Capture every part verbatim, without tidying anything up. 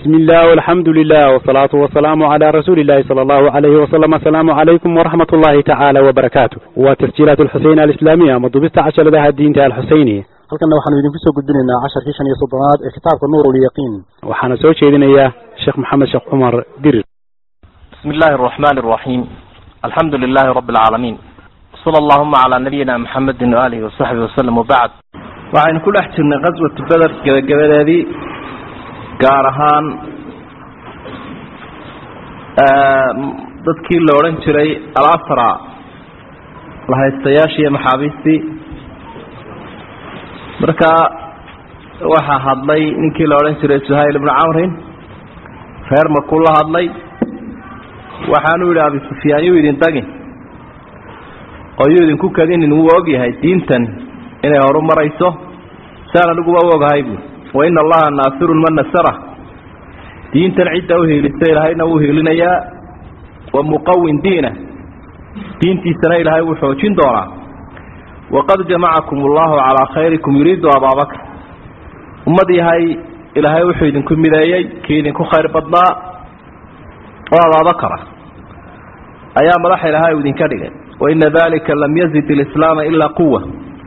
بسم الله والحمد لله والصلاة والسلام على رسول الله صلى الله عليه وسلم. السلام عليكم ورحمة الله تعالى وبركاته. وتسجيلات الحسين الإسلامية مضبطة عشر لها الدين الحسيني. halkan waxaan idin ku soo gudbinaynaa casharkii shan iyo soddonaad ee kitaabka Nuurul Yaqiin. waxaan soo jeedinayaa Sheekh Maxamed Sheekh Umar Dirir. Bismillahir Rahmanir Rahim. Alhamdulillahi Rabbil Alamin. Sallallahu ala nabiyyina Muhammadin wa alihi wa sahbihi wa sallam wa ba'd. waxaan ku dhex jirnay qaswat Badr gabagabadeedii gaar ahaan dadkii la oran jiray al-Asra la haystayaashii maxaabiistii marka waxa hadlay ninkii la oran jiray Suhayl ibn Amr reer ma kula hadlay waxaanu yiri Abi Sufyaan uu idin tagin oo uu idin ku kadin inuu og yahay diintan inay horumarayso saan lagu ogahay wa inna Allaha naasirun man nasara diintan cidda uu heelisay ilaahayna uu heelinaya wa muqawwin diina diintiisana ilaahay uu xoojin doonaa وقد جمعكم الله على خيركم يريد أبا بكر أمدي هاي إلى هاي وحيدكم ملايي كيدكم خير بدلاء وأبا بكر أيام راح إلى هاي ودين كريم وإن ذلك لم يزد الإسلام إلا قوة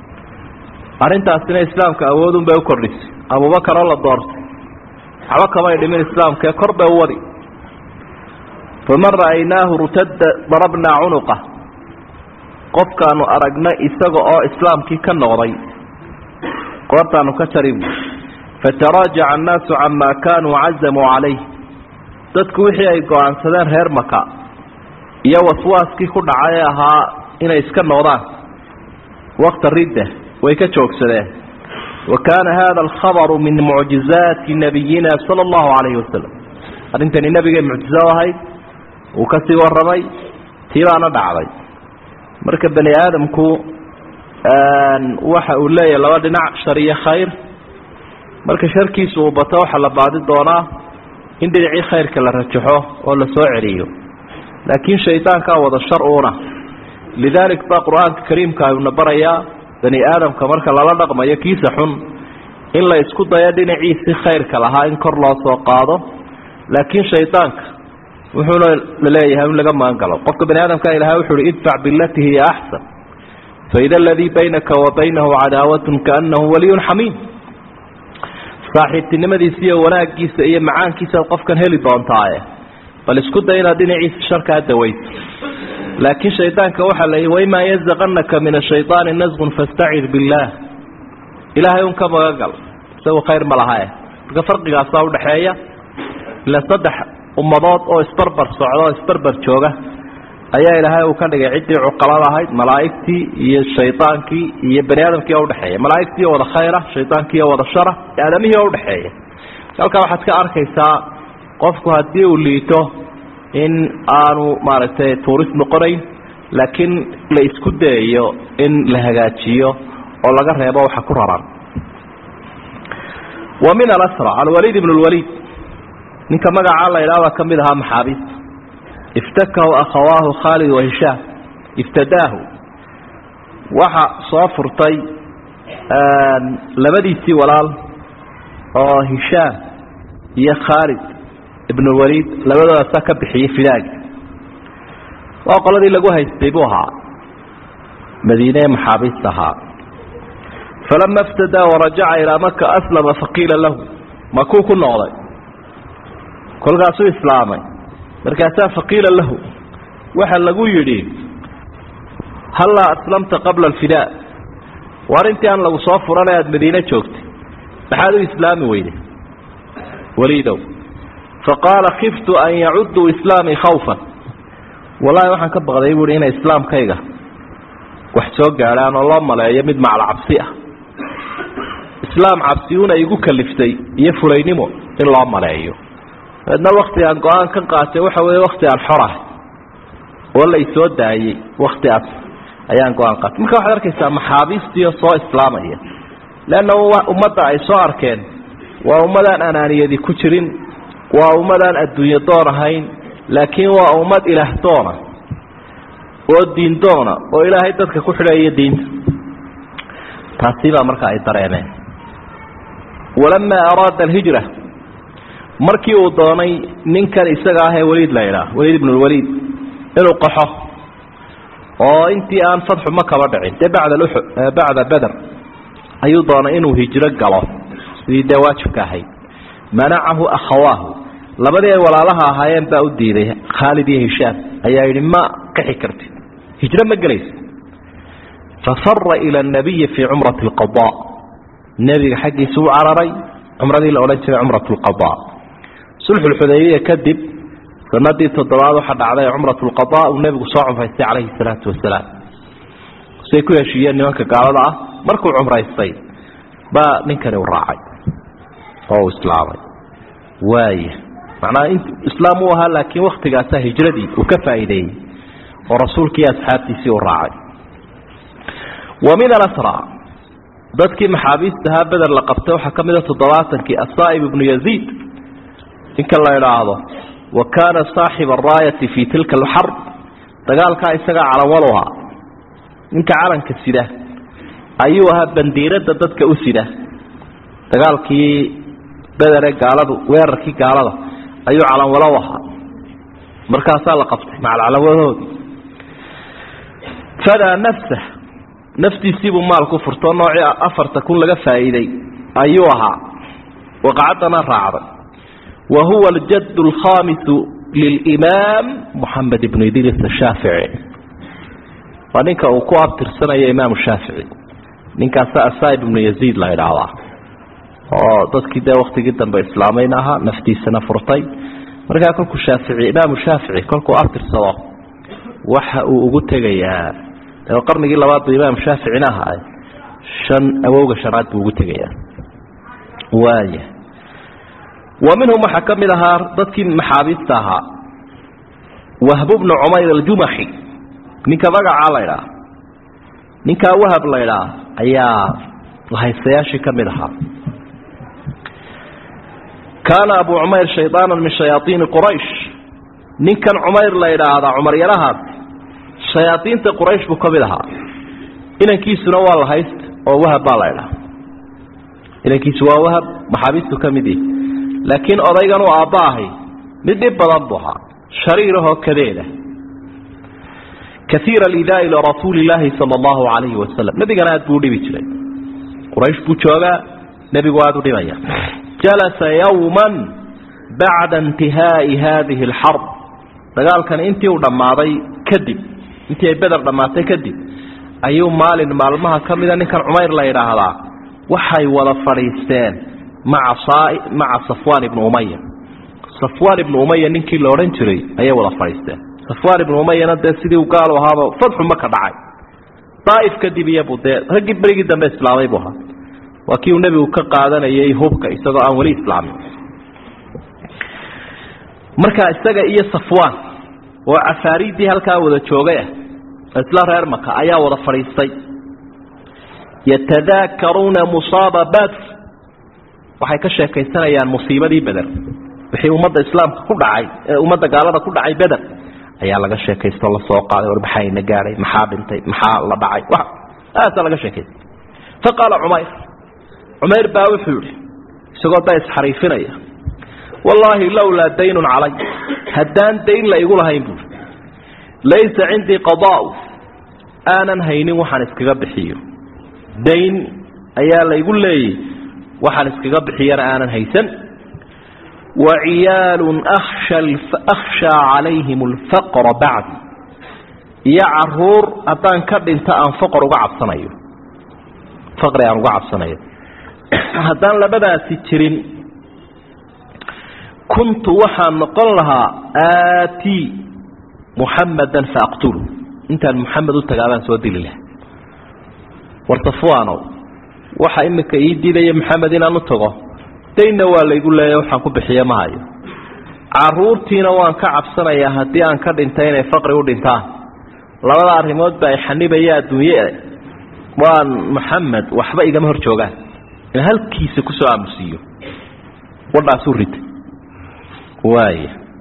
أرنت أسنى الإسلام كأود بيكرس أبو بكر الله الدار حبك ما يدمن الإسلام كقرب أولي فمن رأيناه ارتد ضربنا عنقه qof kaanu aragna isaga oo islaamkii ka noqday qortaanu ka tarib fataraja an-nas amma kanu azamu alayhi dadku wixii ay go'aansadeen reer Maka iyo waswaaskii ku dhacay ahaa inay iska noqdaan waqti ridda way ka joogsadeen wakana hada al-khabar min mu'jizati nabiyyina sallallahu alayhi wasallam arintani nabiga mu'jizo ahayd uu ka sii warramay tiibaana dhacday marka bani aadamku aan waxa uu leeyahay laba dhinac shariyo khayr marka sharkiisu uu bato waxa la baadi doonaa in dhinacii khayrka la rajaxo oo la soo celiyo laakiin shaytaanka wada shar'una lidalik ba quraanka kariimka ayuu nabaraya bani aadamka marka lala dhaqmayo kiisa xun in la isku dayo dhinaciisa khayrka lahaa in kor loo soo qaado laakiin shaytaanka wuxuu leeyahay in laga maangalo qofka bani aadamka ilaahay wuxuu idfa billati hiya ahsan fa idha alladhi baynaka wa baynahu adawatun kaannahu waliyyun hamim saaxiibtinimadiisa iyo wanaagiisa iyo macaankiisa qofkan heli doontaa bal isku dayna dhinaciisa sharka dawayt laakiin shaytaanka waxa la yiri wayma yazqanaka min ash-shaytani nazghun fasta'id billah ilaahay un ka magagal soo khayr malaha ka farqigaas u dhaxeeya la saddex ummadood oo isbarbar socdo isbarbar jooga ayaa ilaahay uu ka dhigay cidii cuqalada ahayd malaa'iktii iyo shaytaankii iyo bani aadamkii oo dhaxeeya malaa'iktii wada khayra shaytaankii wada shara aadamihii oo dhaxeeya halka waxaad ka arkaysaa qofku hadii uu liito in aanu maaragtay tuurist noqonayn laakiin la isku dayo in la hagaajiyo oo laga reebo waxa ku raran wa min al-asra al-walid ibn al-walid ninka magaca la ilaaha kamid aha maxaabiis iftakahu akhawaahu Khalid wa Hisham iftadaahu waxa soo furtay labadiisii walaal oo Hisham iyo Khalid ibn Walid labadooda ka bixiyay filaag waa qoladii lagu haystay buu ahaa Madiina maxaabiis ahaa فلما افتدى ورجع إلى مكة أسلم فقيل له مكو كل نوضي كل قاسو إسلامي مركاسا فقيل له وحل لقو يدين هلا أسلمت قبل الفداء وارنتي أن لو صافر أنا يد مدينة شوكت بحاله إسلامي ويدي وليدو فقال خفت أن يعدوا إسلامي خوفا والله وحن كبغ يقول هنا إسلام كيغا وحسوق علان الله ما لا يمد مع العبسية إسلام عبسيون يقول كلفتي يفرينمو إن الله ما لا يو هذا الوقت أن قان كان قاسي وحوي وقت الحرة ولا يسود داعي وقت أس أيان قان قات ممكن واحد يركز محابيس دي صو إسلامية لأنه أمضى إصار كان وأمضى أنانية دي كترين وأمضى الدنيا دور هين لكن وأمضى إله دونه والدين دونه وإلهي تذكر كحرية الدين تحسيبها مركا أي طريقين ولما أراد الهجرة markii uu doonay ninkan isaga ah ee waliid la yiraahdo waliid ibn al-walid inuu qaxo oo intii aan fadxu ma kaba dhicin de bacda luxu bacda badr ayuu doonay inuu hijro galo sidii waajibka ahay manacahu akhawaahu labadii walaalaha ahaayeen baa u diiday Khalid iyo Hisham ayaa yiri ma qixi karti hijro ma galayso ففر إلى النبي في عمرة القضاء النبي حقي سوء عرري عمرة الأولى عمرة القضاء صلح الحديبية كذب فمدي تضراد حد عليه عمرة القضاء والنبي صاعم فيستي عليه الصلاة والسلام سيكون شيئا نمك قال الله مركو عمرة الصيد با ننكر الراعي أو إسلامي واي معناه انت إسلاموها لكن وقت قاسة هجردي وكفى إليه ورسولك يا أصحابتي سيو الراعي ومن الأسرى ضدك محابيستها بدل لقبته وحكمته تضواتك الصائب بن يزيد إنك الله يرعاه وكان صاحب الراية في تلك الحرب تقال كايسا على ولوها إنك عالن كالسيدة أيها بنديرة ضدك أسيدة تقال كي بدل قالده ويركي قالده أيها على ولوها مركاسا لقبته مع العلوات فلا نفسه نفتي سيبوا مال كفر طنوعي أفر تكون لك فائدي أيها وقعدنا رعب وهو الجد الخامس للإمام محمد بن إدريس الشافعي ونك أقوى ترسنا يا إمام الشافعي نك سائب بن يزيد لا يدعى ضد كده وقت جدا بإسلامينها نفتي سنة فرطي مرجع كلكو الشافعي إمام الشافعي كلكو أبتر سوا وح وقلت جيا القرن جيل بعض الإمام الشافعي نها شن أوجه شرعت وقلت جيا وايه ومنهم حكم لها ضدك محابستها وهب بن عمير الجمحي نك بقى عليها نك وهب ليلا أيا وهي سياشي كملها كان أبو عمير شيطانا من شياطين قريش نك عمير ليلا هذا عمر يلها شياطين قريش بقبلها إن كيس نوال هيست أو وهب ليلا إن كيس وهب محابسته كمدي لكن أضيقنا أباهي ندب ضبها شريره كذيله كثير الإذاء إلى رسول الله صلى الله عليه وسلم نبي قناة بودي بيتلي قريش بوشوغا نبي قوادو دمية جلس يوما بعد انتهاء هذه الحرب فقال كان انتي ودماضي كذب انتي بدر دماضي كذب أيوم مال مالمها كم إذا كان عمير لا يراها وحي ولا فريستان مع صائ مع صفوان بن أمية صفوان بن أمية ننكي لورنتري أيه ولا فريسته صفوان بن أمية ندى سيدي وقالوا هذا فتح مكة دعاي طائف كدي بيابو ده هجيب بريق دم إسلامي بها وكيو النبي وكقادنا يهوبك استدعى ولي إسلامي مركا استجا إيه صفوان وعفاريد دي هالكا وذا تشوغيه إسلام غير مكة أيه ولا فريستي يتذاكرون مصابة بدر waxay ka sheekaysanayaan musiibadii badar wixii ummadda islaamka ku dhacay ee ummadda gaalada ku dhacay badar ayaa laga sheekaysto la soo qaaday warbixayna gaaray maxaa dhintay maxaa la dhacay wax aad laga sheekaystay faqala umayr umayr baa wuxuu yiri isagoo taas xariifinaya wallahi lawla daynun calay haddaan dayn la igu lahayn buu laysa indi qadaa aanan haynin waxaan iskaga bixiyo dayn ayaa la igu leeyahay وحن اسكغب حيانا آنا هيسن وعيال أخشى, أخشى عليهم الفقر بعد يعرور أبان كرد انت أن فقر وقعب صنايو فقر يعني وقعب صنايو هدان لبدا سترين كنت وحن نقلها آتي محمدا فأقتله انت محمد التقابان سودي لله وارتفوانه waxa imika ii diiday maxamed inaan u tago tayna waa la igu leeyahay waxaan ku bixiyaa ma hayo caruurtiina waan ka cabsanayaa hadii aan ka dhintay inay faqri u dhintaan labada arimood baa xaniibaya adduunyada waan maxamed waxba igama hor joogaan in halkiisa ku soo aamusiyo wada suurid waay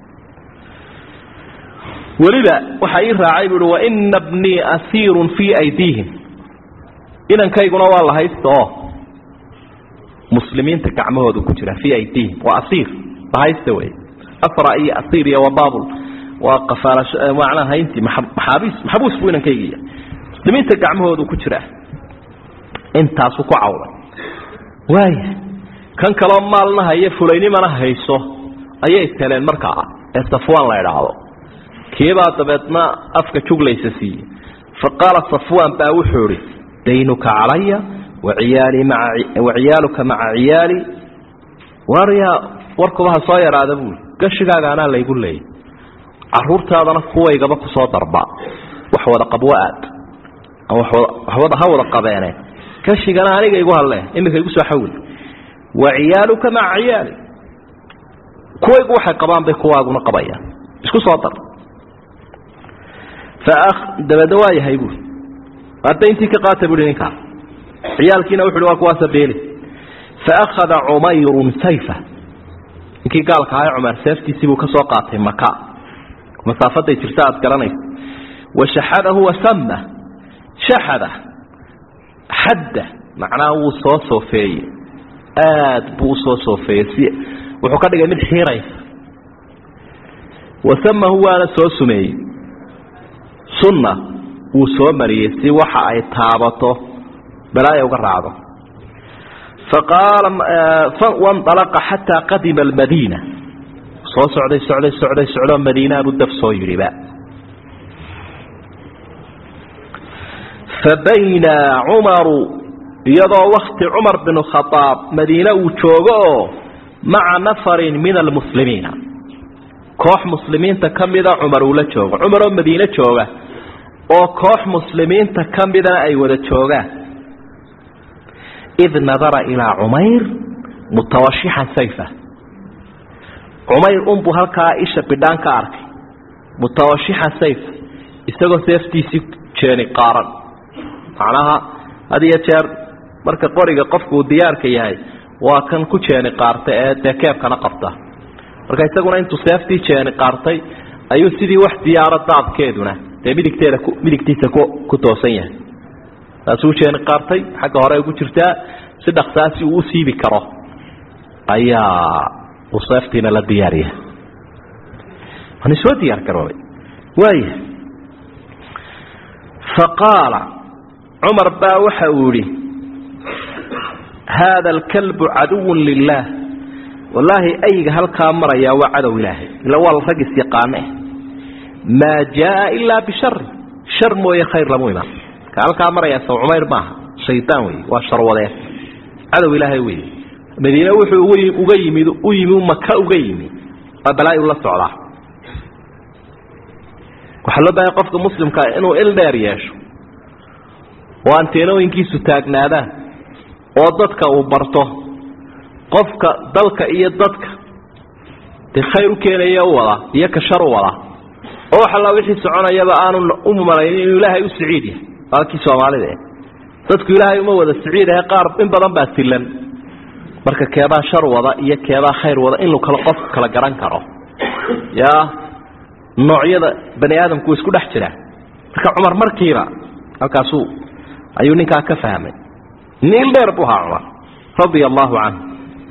waliba waxa ii raacay buu wa inna ibni asirun fi aydihim إن كيقولوا والله هيستو مسلمين تكعمهود كجرا في أيديهم وأصير هايستوي أسرى أي أصيريا وبابل وقفارش معناها أنت محابيس محبوس بوينا كيجية مسلمين تقعمه ذو كتره أنت سوق عورة واي كان كلام مالنا هي فليني ما هيسو أي التلين مركعة الصفوان لا يرعاه كيبا تبتنا أفك شغل يسسي فقال صفوان باوحوري دينك علي وعيالي مع وعيالك مع عيالي وريا وركبها صاير هذا بول قشقا أنا اللي يقول لي عرورت هذا نفوه يقبك صوت أربع وحوض قبوات أو حوض حوض قبانه قشقا أنا عليك يقول الله إنك يقول سحول وعيالك مع عيالي كوي يقول حق قبان بكواق ونقبايا إيش كو صوتر فأخ دبدواي هيقول أنت أنت كقاتب لنك عيالك نوحلوا أكواس بيلي فأخذ عمير سيفه إنكي قالك هاي عمر سيفتي سيبو كسوقاته مكاء مسافته ترسات قراني وشحذه وسمه شحذه حده معناه وصوصه فيه آد بوصوصه فيه وحقا لقى من حيري وسمه هو أنا سوسمي سنة وسومري سي وحا أي تابطه بلا يوقرعه فقال وانطلق حتى قدم المدينة صو سعودي سعودي سعودي سعودي المدينة بدف صويري بقى فبين عمر يضع وقت عمر بن الخطاب مدينة وشوغو مع نفر من المسلمين كوح مسلمين تكمل عمر ولا شوغ عمر مدينة شوغة او كوح مسلمين تكمل اي ولا شوغة إذ نظر إلى عمير متوشحا سيفه عمير أنبو هلكا إيشا بدان كارك متوشحا سيف استغو سيفتي سيكشيني قارن معناها هذه يتشير مركا قوريقا قفكو ديارك ياهي وكان كوشيني قارتي دكيب كان قفته مركا استغونا انتو سيفتي شيني قارتي أيو سيدي واحد ديارة داب كيدونا ميديكتيسا كتوسيا taasuu jeen qaartay xagga hore ugu jirtaa si dhaqsaasi uu siibi karo ayaa usaftina la diyaariya ani soo diyaar garoobay way فقال عمر با وحوري هذا الكلب عدو لله والله أي هلكا مريا وعدو إلهي لو الرجس يقانه ما جاء إلا بشر شر مو خير لموينا كالكا مريا سو عمير ما شيطان وي واشر وده عدو إلهي وي مدينة وحي uga yimid u yimi Makka uga yimi abalaay la socda waxa loo baahay qofka muslimka inuu il dheer yeesho oo anteenooyinkiisu taagnaada oo dadka uu barto qofka dalka iyo dadka de khayr u keenaya wada iyo ka shar wada oo waxa la wixii soconayaba aanu u maleeyay inuu Ilaahay u saciidiyo halkii Soomaalida dadku Ilaahay uma wada saciidahay qaar in badan baa tilan marka keeba shar wada iyo keeba khayr wada in loo kala qof kala garan karo ya noocyada bani aadamku isku dhex jira marka Umar markiiba halkaas ayuu ninka ka fahmay nin dheer buu haa Umar radiyallahu anhu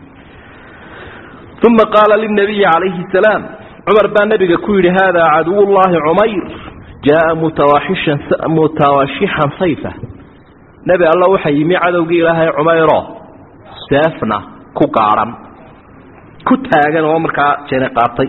ثم قال للنبي عليه السلام عمر بن نبي كويل هذا عدو الله عمير جاء متوحشا متوشحا سيفه نبي الله وحي مي عدو إلهي عميره سافنا كقارم كتاجن ومركا جن قاطي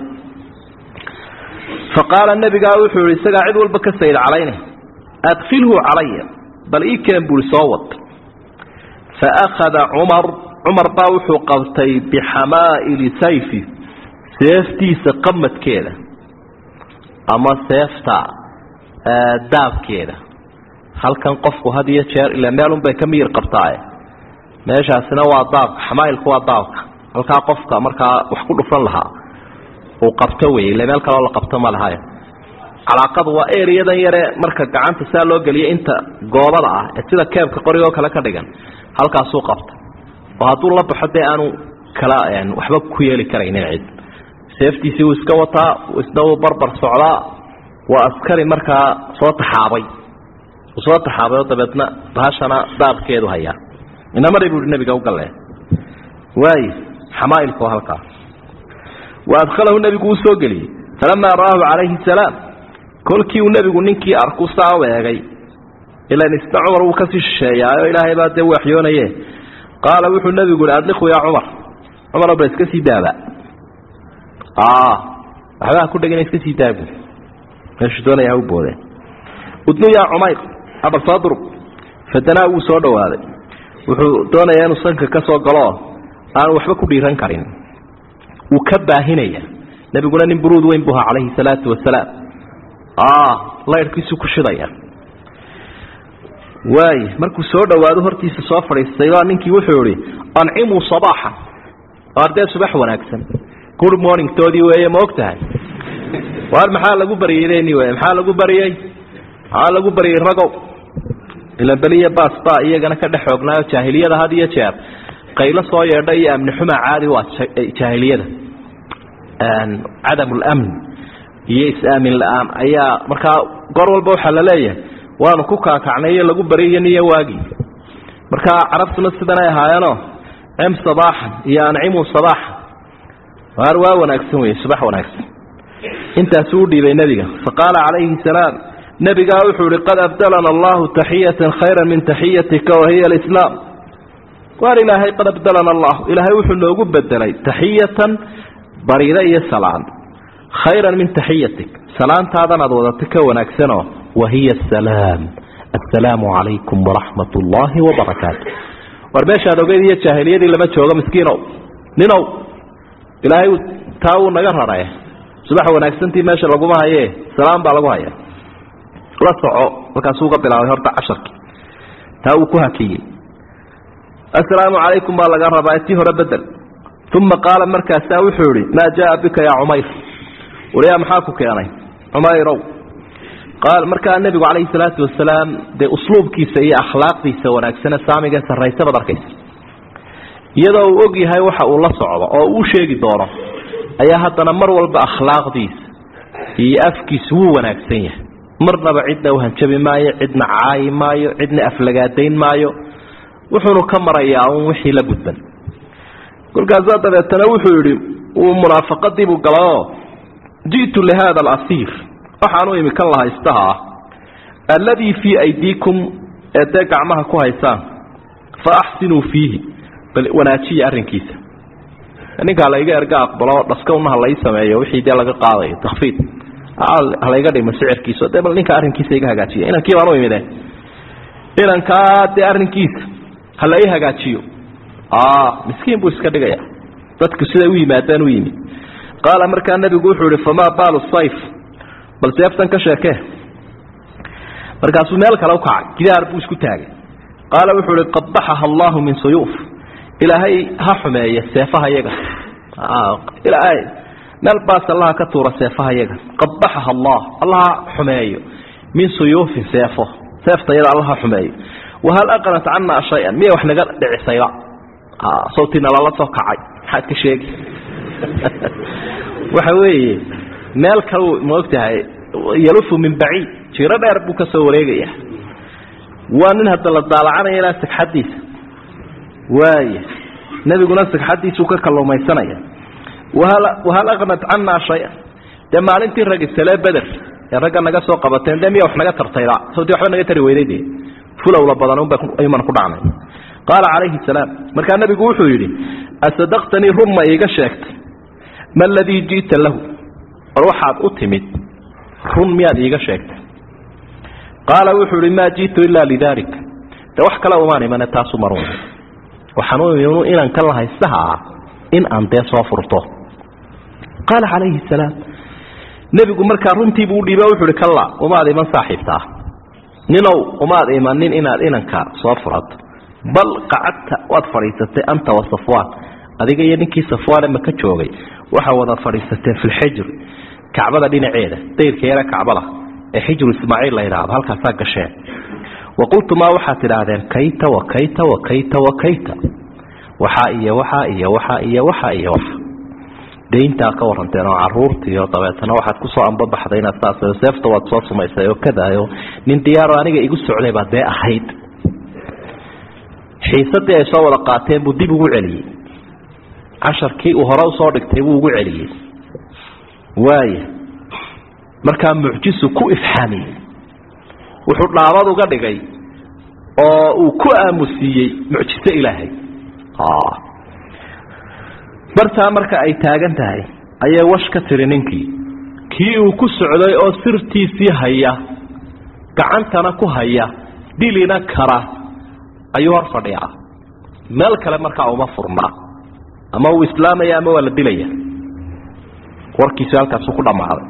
فقال النبي قال وحوري سقعد والبكسير علينا أدخله علي بل إيه كان بولصوت فأخذ عمر عمر باوح قبطي بحمائل سيفي سيفتي سقمت كده أما سيفتا داب كده هل كان قفه هذه يشير إلا مالهم بكمير قبطاي ماشي سنوات داب حمائل قوى داب هل كان قفك مركا وحكو فلها وقبطوي إلا مالك الله قبطة مالهاي على قضوة إيريا يرى مركا قعان تسالو قليا انت قوضة اتلا كيف كقريوك لك دقان هل كان سوق قبطة وهذا الله بحدي أنو كلا يعني وحبك كويلي كرين العيد سيفتي سوي سكوتا واسدو بربر صعلاء وأسكري مركا صوت حابي وصوت حابي وطبتنا بهاشنا داب كيدو هيا إنما ريبو النبي قو قال له واي حمائل كو هلكا وأدخله النبي سوقلي فلما رآه عليه السلام كل كيو النبي ننكي أركو ساوى يغي إلا نسمع عمر وكسي الشيء يا إلهي بعد وحيونا إيه قال وحو النبي يقول أدلخوا يا عمر عمر بس كسي دابا آه أحبها كل دقيقة كسي دابا فشتونا يا أبو ذي ودنو يا عمير أبا صادر فدناه صادوا هذا وحو دونا يا نصنك كسو قلاه أنا وحبكوا بيران كارين وكبا هنيا نبي يقول أن برود وين بها عليه الصلاة والسلام آه الله يركيسو كشضيا واي مركو سودا وادو هرتيس سوفر استيغان نينكي وحوري أنعموا صباحا أرداد صباح وناكسن good morning تودي وهي موقتها وهل محال لقو برييني وهي محال لقو بريي محال لقو بريي الرقو إلا بلية باسطاء إيقانا كدحوقنا جاهلية هذه يا قيلة صوية دي أمن حمى عادي وجاهلية عدم الأمن يس آمن الآن أيا مركا قروا البوحة لليه وانا كوكا كعنية لقو برييني واقي مركا عرفت نصدنا يا هايانو عم صباحا يا نعيمو صباحا واروا ونكسوي صباح ونكسو انت سودي بين نبيك فقال عليه السلام نبي قال قد أبدلنا الله تحية خيرا من تحيتك وهي الإسلام قال إلهي قد أبدلنا الله إلهي وحو لوغو بدلي تحية بريدة السلام خيرا من تحيتك سلام هذا نضوضتك ونكسنه وهي السلام السلام عليكم ورحمة الله وبركاته وربيش هذا قيد يتشاهلية دي لما تشوغ مسكينو نينو إلهي تاو نقر رأيه صباح ونكسنتي ماشي لقومها ايه سلام بالقوها ايه la soco marka suuqa bilaaway horta casharki taa uu ku hakiyay assalaamu alaykum baa laga rabaa intii hore bedel thumma qaala markaas taa wuxuu yiri ma jaa bika ya umayr wariya maxaa ku keenay umayrow qaal markaa nabigu calayhi salaatu wasalaam de usluubkiisa iyo akhlaaqdiisa wanaagsan saamiga sarreeyay badarkiisa iyadoo uu og yahay waxa uu la socdo oo uu sheegi doono ayaa haddana mar walba akhlaaqdiisa iyo afkiisu wuu wanaagsan yahay marnaba cidna wahan jabi maayo cidna caay maayo cidna aflagaadayn maayo wuxuu ka marayaa oo wixii la gudban kulkaas dabeetana wuxuu yiri uu munaafaqadii buu galay jiitu li hada al-asir waxaanu imikan laha istaha alladhi fi aydikum ee gacmaha ku haysaan fa ahsinu fihi bal wanaajiya arrinkiisa ninka la iga erga aqbalo dhaska una la sameeyo wixii de laga qaaday takhfiid هلا يقدر مسعر كيس ده بل نك أرن كيس يجها جاتشي أنا كيف أنا ويمده إن كات أرن كيس هلا يجها جاتشيو آه مسكين بوس كده جاي تذكر وي ما تنويني قال أمريكا النبي يقول فما بال الصيف بل سيفتن كشاكه مركز سمالك لو كع كده أربوس كتاج قال وحول قبحها الله من سيوف إلى هاي هحماية سيفها يجها آه إلى هاي نلبس الله كتور سيفها يجا قبحها الله الله حمايه من سيوف سيفه سيف طير الله حمايه وهل أقنت عنا شيئا مية وإحنا قد عسيرا آه صوتنا لا توقعي حد كشيء وحوي مالك موقتها يلف من بعيد شيرا يربوك سوريجيه وأنها تلطالعنا إلى سك حديث واي نبي يقول نفسك حديث وكك الله ما يسنيه وهل وهل أغنت عنا شيئا دم على أنت الرجل سلاب بدر الرجل نجا سوق بتين دم يوح نجا ترتيرا صوتي وحنا نجا ترويدي فلا ولا بدنهم بكم أيمن قدامي قال عليه السلام مركان النبي يقول حيري أصدقتني رم إيجا شكت ما الذي جئت له روح أتمت رم يا إيجا شكت قال وحيري ما جئت إلا لذلك توح كلا وماني من التاسو مرون وحنون يقولون إن كلها الساعة إن أنت صافرته قال عليه السلام نبي مركا رنتي بودي بوحد كلا وما ذي من صاحبته نلو وما ذي من نين إن إنك صافرت بل قعدت وأتفريست أنت وصفوان هذه جاي نكى صفوان لما كتشوغي وحوض فريست في الحجر كعبة دين عيلة طير كيرا كعبة حجر إسماعيل لا يراب هل كساق الشيء وقلت ما وحات العذاب كيت وكيت وكيت وكيت وحائية وحائية وحائية وحائية وحا دينتا كورنتين وعرورتي وطبعتنا واحد كسو عن بابا حدينا الساسة وسيفت واتواصل ما يسايو كذا نين ديارو أنيقا يقصوا عليه بعد دي أحيد حيثتي يساو لقاتين بدي بقو علي عشر كي وهراو صادق تيبو بقو علي waaya markaa mucjisu ku ifhaamiyey wuxuu dhaabad uga dhigay oo uu ku aamusiyey mucjiso ilaahay bartaa marka ay taagan tahay ayay wash ka tiri ninkii kii uu ku socday oo sirtiisii haya gacantana ku haya dilina kara ayuu hor fadhiyaa meel kale markaa uma furnaa ama uu islaamaya ama waa la dilaya warkiisu halkaasuu ku dhammaaday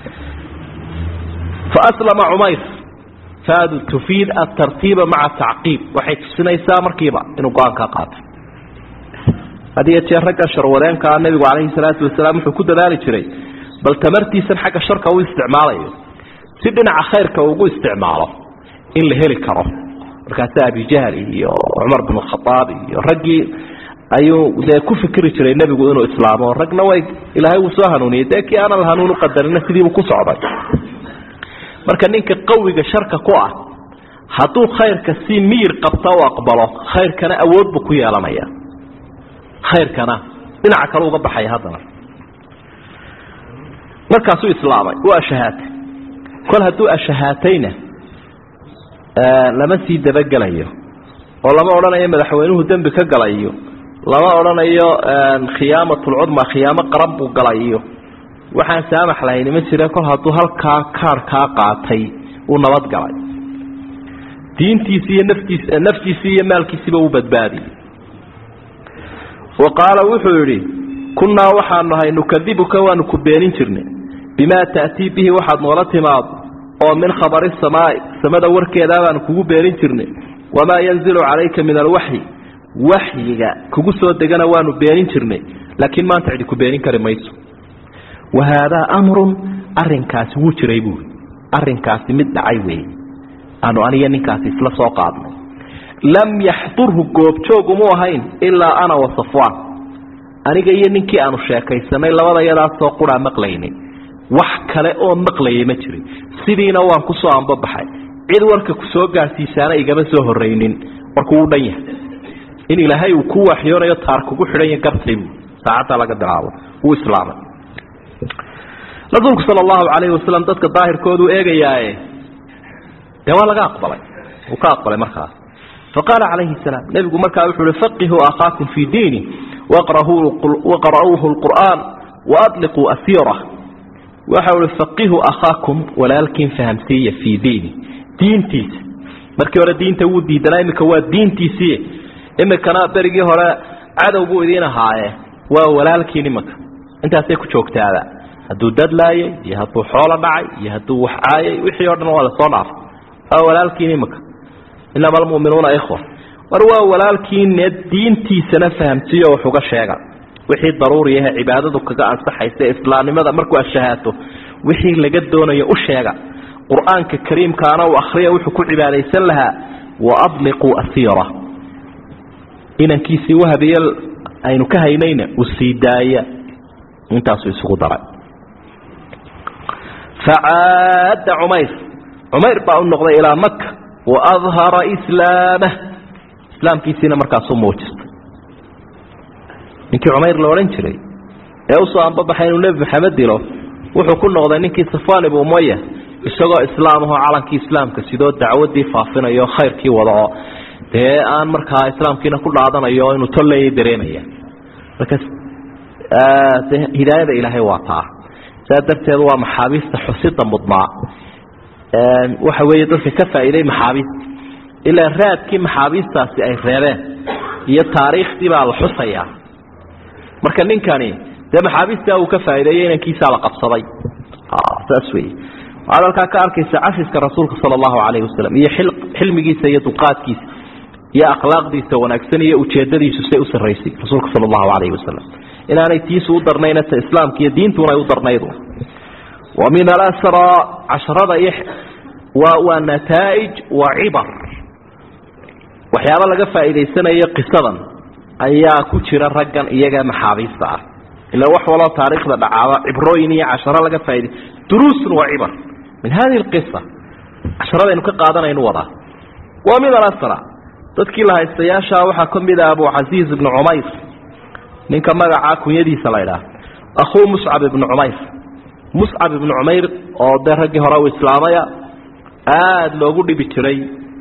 fa aslama cumayr faadu tufiid atartiiba maca tacqiib waxay tusinaysaa markiiba inuu go-aan kaa qaatay hadiyo jeer ragga sharwadeenkaa nebigu calayhi salaatu wasalaam wuxuu ku dadaali jiray bal tamartiisan xagga sharka u isticmaalayo si dhinaca khayrka ugu isticmaalo in la heli karo markaasa abijahl iyo cumar bin khataab iyo raggii ayuu dee ku fikri jiray nebigu inuu islaamo ragna way ilaahay uu soo hanuuniyey dee kii aanan hanuun u qadarina sidiibuu ku socday marka ninka qawiga sharka ku ah hadduu khayrka si miyir qabta u aqbalo khayrkana awood buu ku yeelanaya khayrkana dhinaca kale uga baxaya haddana markaasuu islaamay u ashahaatay kol hadduu ashahaatayna lama sii dabagelayo oo lama odhanayo madaxweynuhu dembi ka galayo lama odhanayo khiyaamatulcudma khiyaamo qaran buu galayo waxaan saamax lahayn ma jira kol hadduu halkaa kaarkaa qaatay uu nabad galay diintiisii iyo naftiisa naftiisii iyo maalkiisiiba uu badbaadiyey wa qaala wuxuu yidhi kunnaa waxaanu nahay nukadibuka waanu ku beenin jirnay bimaa ta'tii bihi waxaad noola timaado oo min khabari samaa'i samada warkeedaa baanu kugu beenin jirnay wamaa yanzilu calayka min alwaxyi waxyiga kugu soo degana waanu beenin jirnay laakiin maanta cidi ku beenin kari mayso wahaadaa amrun arrinkaasi wuu jiray buuri arrinkaasi mid dhacay weeye aanu aniga ninkaasi isla soo qaadnay lam yaxdurhu goobjoog umu ahayn ilaa ana wa safwaan aniga iyo ninkii aanu sheekaysanay labada yadaasoo quraa maqlaynay wax kale oo maqlayay ma jirin sidiina waan ku soo anbabaxay cid warka ku soo gaarsiisaana igama soo horraynin warku wuu dhan yahay in ilaahay uu ku waxyoonayo taar kugu xidhan yahay gartay buu saacadda laga bilaabo wuu islaamay rasuulku sala allahu calayhi wasalam dadka daahirkoodu eegayaaye dee waa laga aqbalay wuu ka aqbalay markaas faqaala calayhi salaam nebigu markaa wuxuu uhi faqihuu akhaakum fii diini waqra'uuhu lqur'aan waadliquu asiirah waxa uhi faqihuu akhaakum walaalkiin fahamsiiya fii diini diintiisa markii hore diinta wuu diidanaa imika waa diintiisii imikana berigii hore cadow buu idiin ahaaye waa walaalkiin imanka intaasay ku joogtaada hadduu dadlaayay iyo hadduu xoolo dhacay iyo hadduu wax caayay wixii o dhan waa lasoo dhaafay waa walaalkiin imanka inama almu'minuuna ikhwa war waa walaalkiine diintiisana fahamsiiyo wax uga sheega wixii daruuri ah cibaadadu kaga ansaxaysa islaamnimada markuu ashahaato wixii laga doonayo u sheega quraanka kariimkaana uu akhriyo wuxuu ku cibaadaysan lahaa wa adliqu asira inankiisi wahabiyal aynu ka haynayna usiidaaya intaas isugu daray فعاد عمير عمير بقى النقضة إلى مكة وأظهر إسلامه إسلام كيسينا مركز موجست نكي عمير لو رنشري يوصى أن بابا حين النبي محمد له وحو كل نقضة نكي صفان ابو أمية إساقى إسلامه على كي إسلام كسيدو الدعوة دي فافنا يو خير كي وضعه ده آن مركز إسلام كينا كل عادنا يو إنو تولي درينيا مركز آه هداية إلهي واطعه سادرت هذا محابيس تحسيطا مضمع وحوية ذلك كفى إليه محابيس إلا الراد كي محابيس تاسي أي ريبان هي التاريخ تبع الحصية مركنين كاني ده محابيس تاو كفى إليه كي سالق بصدي آه تأسوي وعلى الكاكار كيس عفز كرسولك صلى الله عليه وسلم هي حلم كيس هي تقات كيس هي أخلاق دي سواناكسنية وشهد دي سيئوس الرئيسي رسولك صلى الله عليه وسلم إن أنا تيسو درنينا الإسلام كي دين تونا يدرنيضو ومن الأسرى عشرة إح ونتائج وعبر وحيالا لقى فائدة سنة هي قصدا أيا كتير الرجل إيجا محابيس بقى إلا وحولا تاريخ دعوة عبروينية عشرة لقى فائدة دروس وعبر من هذه القصة عشرة إنك قادنا ينوضا ومن الأسرى تذكي لها السياشة وحكم بدا أبو عزيز بن عمير ninka magaca kunyadiisa la ilaa akhu Mus'ab ibn Umayr muscab ibnu cumayr oo dee raggii hore u islaamaya aada loogu dhibi jiray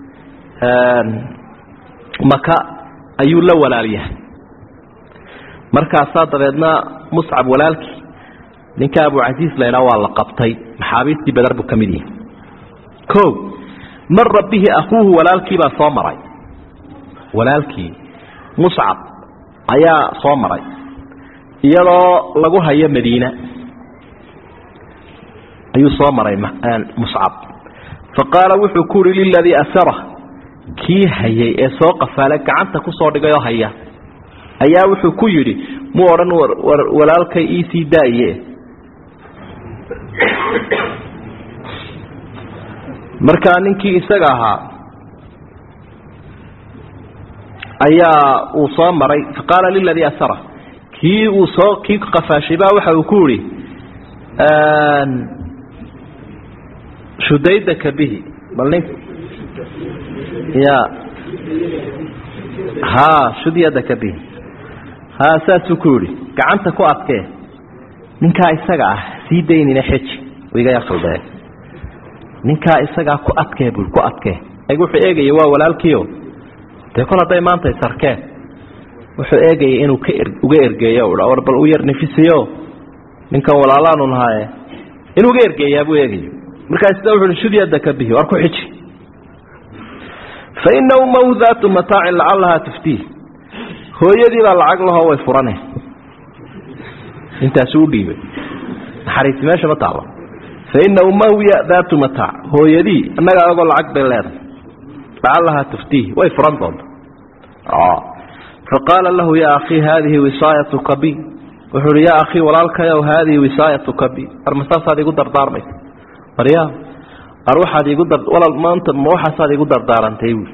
maka ayuu la walaalyahay markaasaa dabeedna muscab walaalkii ninka abu casiis laydhaa waa la qabtay maxaabiistii badar buu ka mid yahay o mara bihi akuuhu walaalkii baa soo maray walaalkii muscab ayaa soo maray iyadoo lagu hayo madiina ayuu soo maray muscab faqaala wuxuu ku yidhi liladii asara kii hayay ee soo qafaale gacanta ku soo dhigay oo haya ayaa wuxuu ku yidhi mu odhan walaalkay iisii daaye markaa ninkii isaga ahaa ayaa uu soo maray faqaala liladii asara kii uu soo kii qafaashay baa waxa uu ku yidhi shudaydaka bihi bal nin ya ha shudyadaka bihi ha saasuu ku yidhi gacanta ku adkee ninkaa isaga ah sii daynina xeji iga yaqaldee ninkaa isagaa ku adkee buu ku adkee ayagu wuxuu eegayay waa walaalkiio dee kol hadday maanta isarkeen wuxuu eegayay inuu ka uga ergeeyo war bal u yar nifisiyo ninkan walaalaanu nahaaye inuu uga ergeeyaa buu eegayo markaa sida wuxuu hi shudyadaka bihi war ku xiji fa ina ummahu daatu mataacin lacallahaa tuftiih hooyadii baa lacag lahoo way furane intaasuu u dhiibay naxariisi meesha ma taalo fa ina ummahu daatu mataac hooyadii annaga adagoo lacag bay leedahay lacallahaa tuftiih way furan doonta faqaala lahu yaa akhii haadihi wisaayatuka bi wuxuu hi yaa akhii walaalkayow haadihi wisaayatuka bi ar masaasaad igu dardaarmaysa warya ar waxaad igu dar walal maanta ma waxaasaad igu dardaarantay wi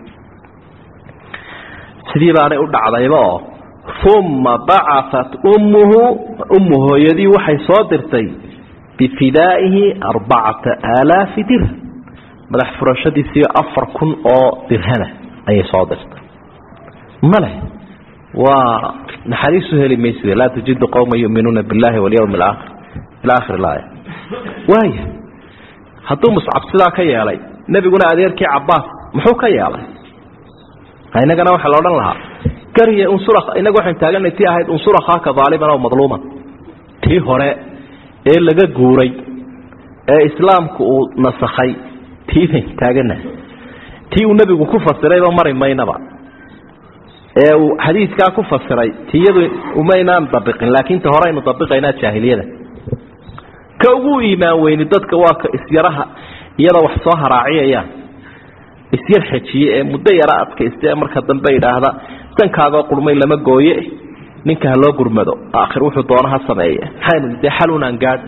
sidii baanay u dhacdayba oo uma bacaat ummuhu ummu hooyadii waxay soo dirtay bifidaa'ihi arbacata aalaafi dirham madax furashadiisiiyo afar kun oo dirhana ayay soo dirtay male waa naxariisu heli maysid laa tajidu qowma yu'minuuna billahi walyawmi alaakhir ila akhir ilaaya waaya hadduu muscab sidaa ka yeelay nebiguna adeerkii cabbaas muxuu ka yeelay inagana waxaa la odhan lahaa gariye unsur inaga waxaan taaganay tii ahayd unsur akhaaka daaliman aw madluuman tii hore ee laga guuray ee islaamku uu nasakhay tii bay taagana tii uu nebigu ku fasirayba mari maynaba ee uu xadiiskaa ku fasiray tiyadu umaynaan dabiqin laakiin ta hore aynu dabiqaynaa jaahiliyada ka ugu iimaan weyni dadka waa ka isyaraha iyada wax soo haraaciyayaan isyar xajiye ee muddo yara adkaysta ee marka dambe idhaahda dankaagoo qurmay lama gooye ninka ha loo gurmado aakhir wuxuu doona ha sameeye maxaynu dee xalunaan gaadh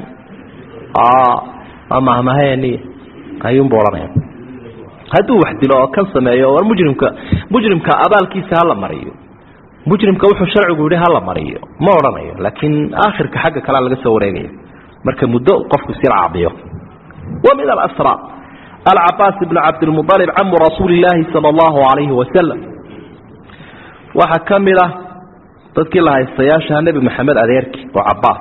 ama mahayaniya ayuunbu odhanaya hadduu wax dilo oo kan sameeyo war mujrimka mujrimka abaalkiisa hala mariyo mujrimka wuxuu sharcigu yidhi hala mariyo ma odhanayo laakiin aakhirka xagga kalea laga soo wareegaya marka muddo qofku sir caabiyo wa min alasra alcabaas ibnu cabdilmualib camu rasuuli illaahi sala allahu calayhi wasalam waxaa ka mid ah dadkii la haystayaashaha nebi maxamed adeerkii oo cabaas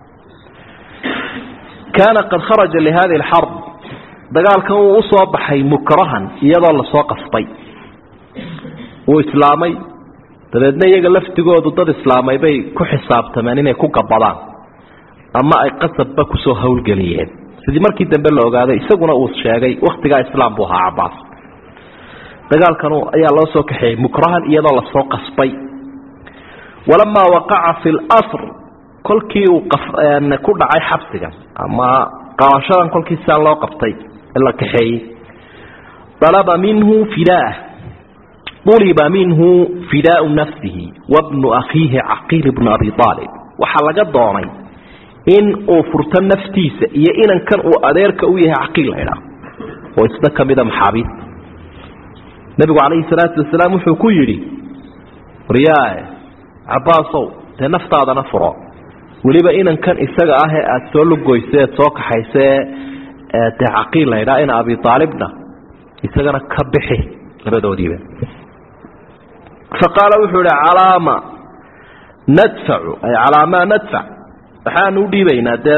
kaana qad kharaja lihadihi alxarb dagaalkan uu u soo baxay mukrahan iyadoo lasoo qasbay wuu islaamay dabeedna iyaga laftigoodu dad islaamay bay ku xisaabtameen inay ku gabadaan ama ay qasabba kusoo howlgeliyeen sidii markii dambe la ogaaday isaguna uu sheegay wakhtigaa islaam buu ahaa cabaas dagaalkan ayaa loo soo kaxeeyey mukrahan iyadoo lasoo qasbay walamaa waqaca fi lasr kolkii uu ku dhacay xabsigan ama qabashadan kolkii sidaa loo qabtay la kaxeeyey alaba minhu fidaah uliba minhu fidaau nafsihi wabnu akhiihi caqiil bnu abi aalib waxaa laga doonay in uu furto naftiisa iyo inankan uu adeerka u yahay caqiil laydhaa oo isna ka mida maxaabiista nebigu calayhi salaatu wasalaam wuxuu ku yidhi waryaae cabaasow dee naftaadana furo weliba inankan isaga ah ee aada soo lugoysa eed soo kaxaysa ee dee caqiil laydhaa ina abi aalibna isagana ka bixi labadoodiiba faqaala wuxuu ihi calaama nadfacu ay calaamaa nadfac waxaanu u dhiibaynaa dee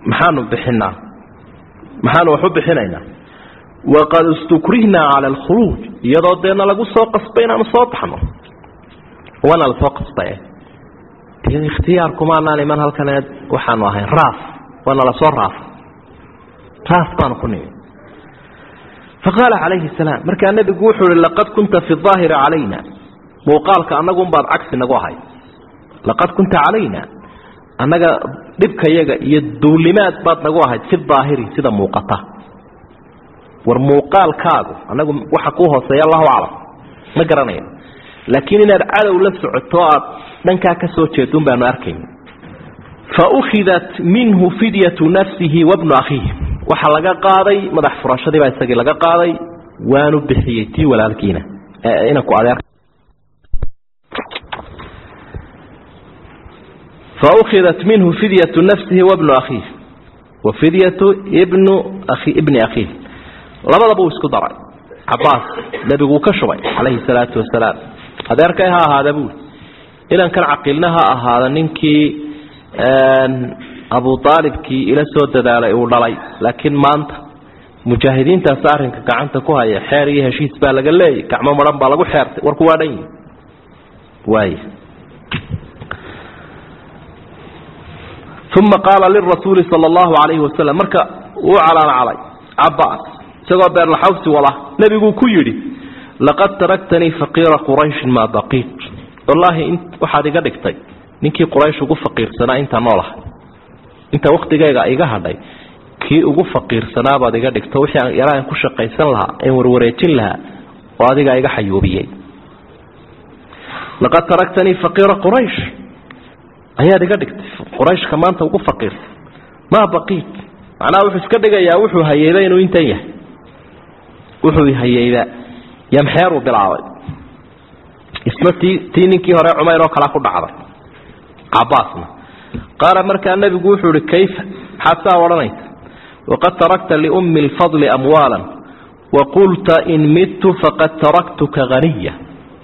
محانو بحنا محانو وحب بحنينا وقد استكرهنا على الخروج يضادنا لقو سوق سبينا نصوت حنو وانا لسوق سبين يعني اختياركم أنا لمن هالكناد وحنو هاي راف وانا لسوق راف راف بانو كنين فقال عليه السلام مركا النبي قوحوا لقد كنت في الظاهر علينا وقال كأنكم بعد عكس نقوهاي لقد كنت علينا أنك دبك يجا يدولمات بعد نقوهاي في الظاهر سيدا موقتا والموقال كاغو أنكم وحكوها سي الله أعلم نقرانين لكن إن العدو لسعطاء ننكا كسوتشيتون بأنه أركين فأخذت منه فدية نفسه وابن أخيه وحلقا قاضي مدح فراشة دي بعد ساقي لقا قاضي وانو بحيتي ولا الكينة إنكو عليك فأخذت منه فدية نفسه وابن أخيه وفدية ابن أخي ابن أخيه لما ضبوا اسكو ضرع عباس نبيقو كشوي عليه الصلاة والسلام هذا يركيها هذا بول إذا كان عقلناها هذا ننكي أبو طالب كي إلى سود دالي ودالي لكن ما أنت مجاهدين تسارن كعنت كوها يا حاري هشيس بالغ لي كعمام رب بالغ حار وركوادين واي ثم قال للرسول صلى الله عليه وسلم مركا وعلى علي عباس سوى بير الحوس والله نبي كيري لقد تركتني فقير قريش ما بقيت والله انت waxaad iga dhigtay ninkii quraysh ugu faqiirsanaa inta noolahay inta waqtigayga iga hadhay kii ugu faqiirsanaa baad iga dhigto wixii yaraan ku shaqaysan lahaa ee warwareejin lahaa oo adiga iga xayuubiyay laqad taraktani faqira quraysh ayaad iga dhigtay quraysh kamaanta ugu faqiir ma baqit macnaa wuxuu iska dhigayaa wuxuu hayeelay inuu inta yahay wuxuu hayeeyay yamxeeru bilaaway ismati tiininkii hore Umayr oo kala ku dhacday Abbasna قال مركا النبي يقول كيف حتى ورنيت وقد تركت لأم الفضل أموالا وقلت إن مت فقد تركتك غنية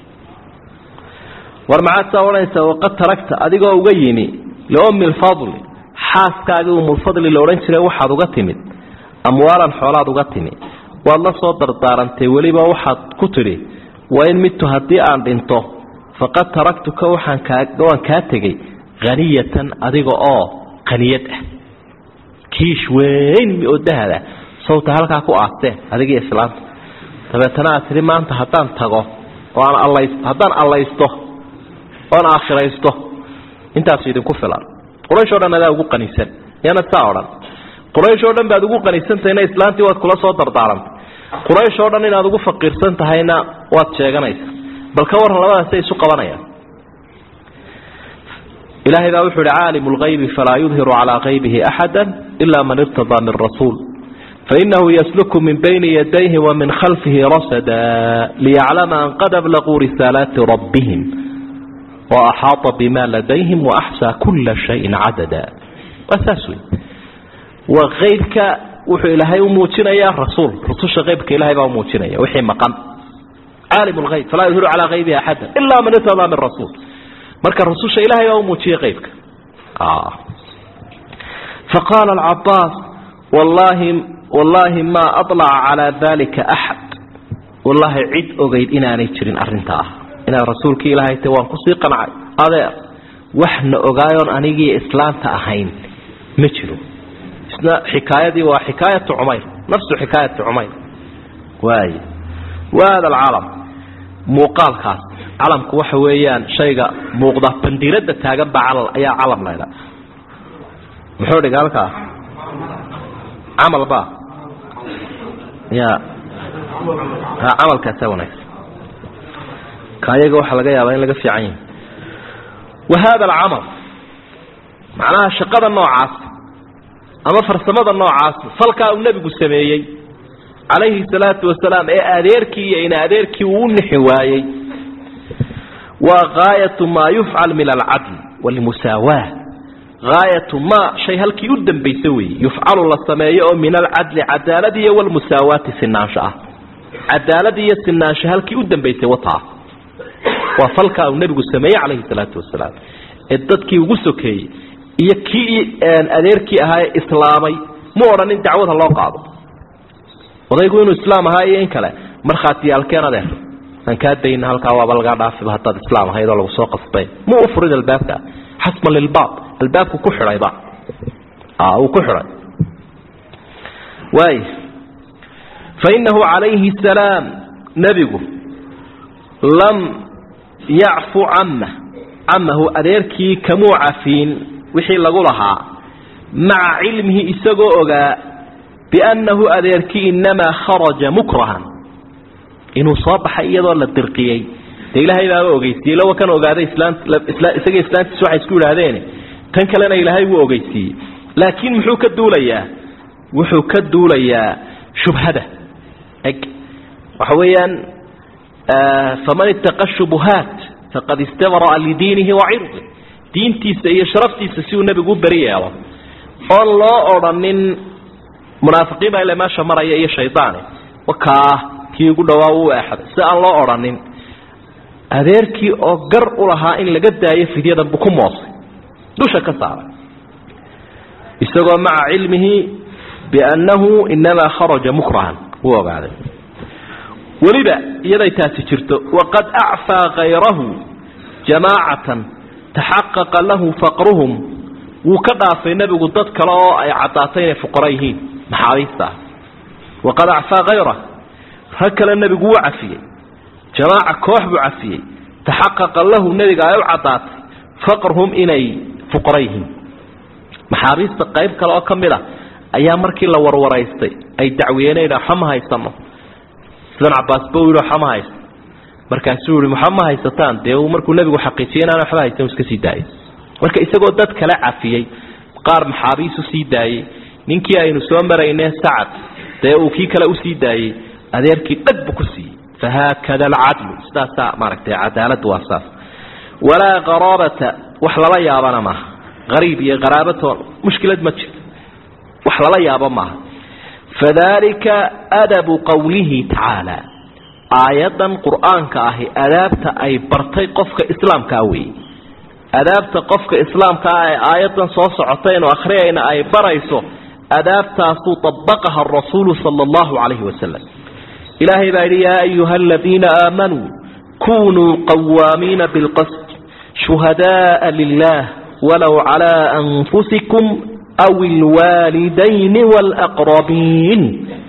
ورمعت ورنيت وقد تركت أدقى وقيني لأم الفضل حاسك أم الفضل لورنت لوحد وقتمت أموالا حولاد وقتمت والله صدر دارنتي وليبا وحد كتري وإن مت هدي عن بنته فقد تركتك وحن كاتجي غنية أديك آه غنية كيش وين بيقولها له صوت هلك أكو عسته أديك إسلام طب أنا أسري ما أنت هتان تجاه وأنا الله يست هتان الله يسته وأنا آخر يسته أنت أسيد كفلا قريش أنا لا أقول قنيسان يعني تعارن قريش أنا بعد أقول قنيسان تهنا إسلام تي وات كل صوت دارن قريش أنا أنا أقول فقير سن تهنا وات شيء قنيس بل كور الله سيسو قبنايا إلهي ذا وحول عالم الغيب فلا يظهر على غيبه أحدا إلا من ارتضى من رسول فإنه يسلك من بين يديه ومن خلفه رصدا ليعلم أن قد أبلغوا رسالات ربهم وأحاط بما لديهم وأحصى كل شيء عددا وأساسي وغيبك وحول إلهي وموتنا يا رسول رسول غيبك إلهي وموتنا يا وحي مقام عالم الغيب فلا يظهر على غيبه أحدا إلا من ارتضى من رسول مركا الرسول إلهي وموتي غيبك آه. فقال العباس والله والله ما أطلع على ذلك أحد والله عد أغيد إنا نيتشرين أرنتاه إنا رسولك إلهي توان قصيقا عاي هذا وحن أغايون أنيجي إسلام تأهين متشلو حكاية دي وحكاية عمير نفس حكاية عمير واي وهذا العالم موقال خاص علمك waxa weeyaan shayga muuqda bandiirada taagan bacal ayaa calam leeyahay muxuu dhigaa halka amal ba ya ha amalka sawanay kaayaga waxa laga yaabaa in laga fiican yahay وهذا العمل معناها shaqada noocaas ama farsamada noocaas falka uu nabigu sameeyay عليه الصلاة والسلام ee adeerkii iyo in adeerkii uu nixi waayay وغاية ما يفعل من العدل والمساواة غاية ما شيء هلك يدن بيسوي يفعل السماية من العدل عدالة والمساواة سناشة عدالة سناشة هلك يدن بيسوي وطع وفلك النبي السماية عليه الصلاة والسلام الددك يقصكي iyo kii adeerkii ahaa islaamay ma oranin dacwada loo qaado odaygu inuu islaam ahaa iyo in kale markhaatiyaalkeen adeer aan ka dayna halka waa balga dhaafay hadda islaam ahayd oo lagu soo qasbay mu furid albaabka xasma lilbaab albaabku ku xirayba aa uu ku xiray way fa innahu alayhi salam nabigu lam ya'fu amma ammahu adeerkii kamu afin wixii lagu lahaa ma'a ilmihi isagoo oga bi annahu adeerkii inma kharaja mukrahan inuu soo baxay iyadoo la dirqiyay de ilaahay baa ogeysiyay lawa kan ogaaday islaam isaga islaamtiisu waxay isku yiraahdeen tan kalena ilaahay wuu ogeysiyay laakiin muxuu ka duulayaa wuxuu ka duulayaa shubhada eg waxa weeyaan faman ittaqashubuhat faqad istabara li diinihi wa 'irdihi diintiisa iyo sharaftiisa si uu nabigu bariyeelo oo loo oranin munaafiqiin ay ma shamaraya iyo shaydaane wakaa kii ugu dhawaa uu ahad si aan loo oranin adeerkii oo gar u lahaa in laga daayo fidyada ku moosay dusha ka saaray isagoo maca ilmihi bi annahu inma kharaja mukrahan huwa ba'da waliba yaday taasi jirto waqad a'fa ghayrahu jama'atan tahaqqaqa lahu faqruhum wuka dhaafay nabigu dad kale oo ay cadaatay fuqarayhiin maxaabista waqad a'fa ghayrahu hakala nabigu wuu afiyay jamaa'a koox buu afiyay tahaqqaqa lahu nabiga ay cadaatay faqruhum inay fuqarayhiin maxaabista qayb kale oo kamida ayaa markii la warwaraystay ay dacweeyeen xama haysano sidan Abbas buu yiri xama haysto markaasuu yiri Muhammad haysataan deew markuu nabigu xaqiijiyay inaan waxba haysan iska sii daayay marka isagoo dad kale afiyay qaar maxaabiisu sii daayay ninkii aynu soo maraynay Sacad deew kii kale u sii daayay adeerkii dhag buu ku sii فهكذا العدل استاسا ماركتي عدالة واساس ولا غرابة وحللا يابنا ما غريب يا غرابته مشكلة ما تشي وحللا يابا ما فذلك أدب قوله تعالى آيات قرآن كاهي أدابت أي برتي قفك إسلام كاوي أدابت قفك إسلام كاهي آيات صوص عطين وأخرين أي بريسو أدابت سو طبقها الرسول صلى الله عليه وسلم إلهي باري يا أيها الذين آمنوا كونوا قوامين بالقسط شهداء لله ولو على أنفسكم أو الوالدين والأقربين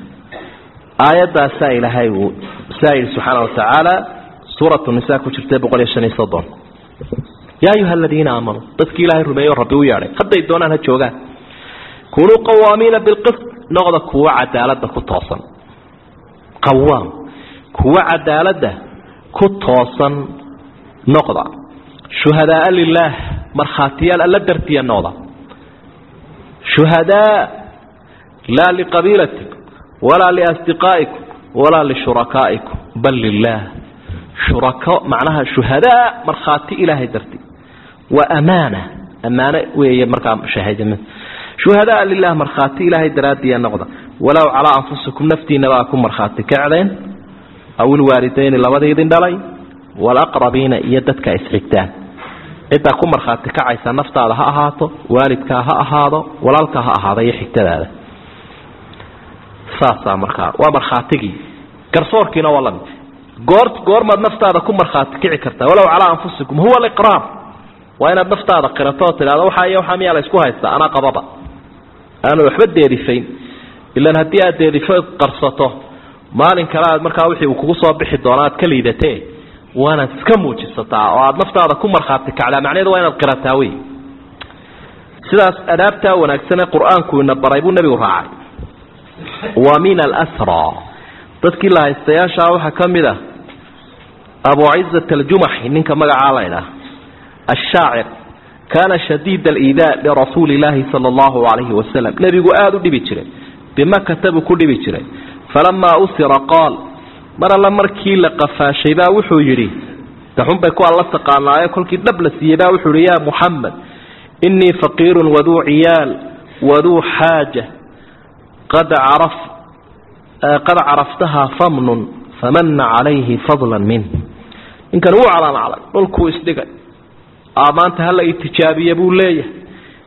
آيات سائل هاي سائل سبحانه وتعالى سورة النساء كتبت بقول يشاني صدام يا أيها الذين آمنوا تذكي الله الرمي والربي وياري قد يدون أنها تشوغان كونوا قوامين بالقسط نغضى كوا عدالة كتاصا قوام كوا عدالة كتاصا نغضى شهداء لله مرخاتيا ألا درتيا نغضى شهداء لا لقبيلتك ولا لأصدقائكم ولا لشركائكم بل لله شركاء معناها شهداء مرخاتي إلهي درتي وأمانة أمانة وهي مرقام شهيد منه شهداء لله مرخاتي إلهي دراتي النقضة ولو على أنفسكم نفتي نباكم مرخاتي كعلين أو الوالدين لبديدين دلي والأقربين يدتك إسحكتان إذا كم مرخاتي كعيسى نفتا لها أهاته والدك ها أهاته ولالك ها أهاته يحكتان هذا ساسا مرخات ومرخاتي كرصوركينا والله قورت قور ما نفتا هذا كم مرخاتي كعكرتا ولو على أنفسكم هو الإقرار وأنا نفتا هذا قرطات هذا وحايا وحامي على إسكوها يستا أنا قبضا أنا وحبت ديري فين إلا أن هديها ديري فين قرصته مالين كلاad markaa wixii uu kugu soo bixi doonaa ka liidatay waana iska muujisataa oo aad naftaada ku marxaati kacla macnaheedu waa inaad qirataa way sidaas adaabta wanaagsan ee quraanku ina baray buu nabigu raacay wa min al-asra dadkii la haystayaasha waxa kamida Abu Izza al-Jumahi ninka magaca leeyahay ash-sha'ir kana shadid al-idaa li rasuulillahi sallallahu alayhi wa sallam nabigu aad u dhibi jiray bima katabu ku dhibi jiray فلما أسر قال مر الله مركي لقفا شيبا وحو يري تحن بكو الله تقانا يقول كي دبل سيبا وحو يا محمد إني فقير وذو عيال وذو حاجة قد عرف قد عرفتها فمن فمن عليه فضلا منه إن كان هو على معلق قلكو إسدقا آمانت هلا اتجابي يبو ليه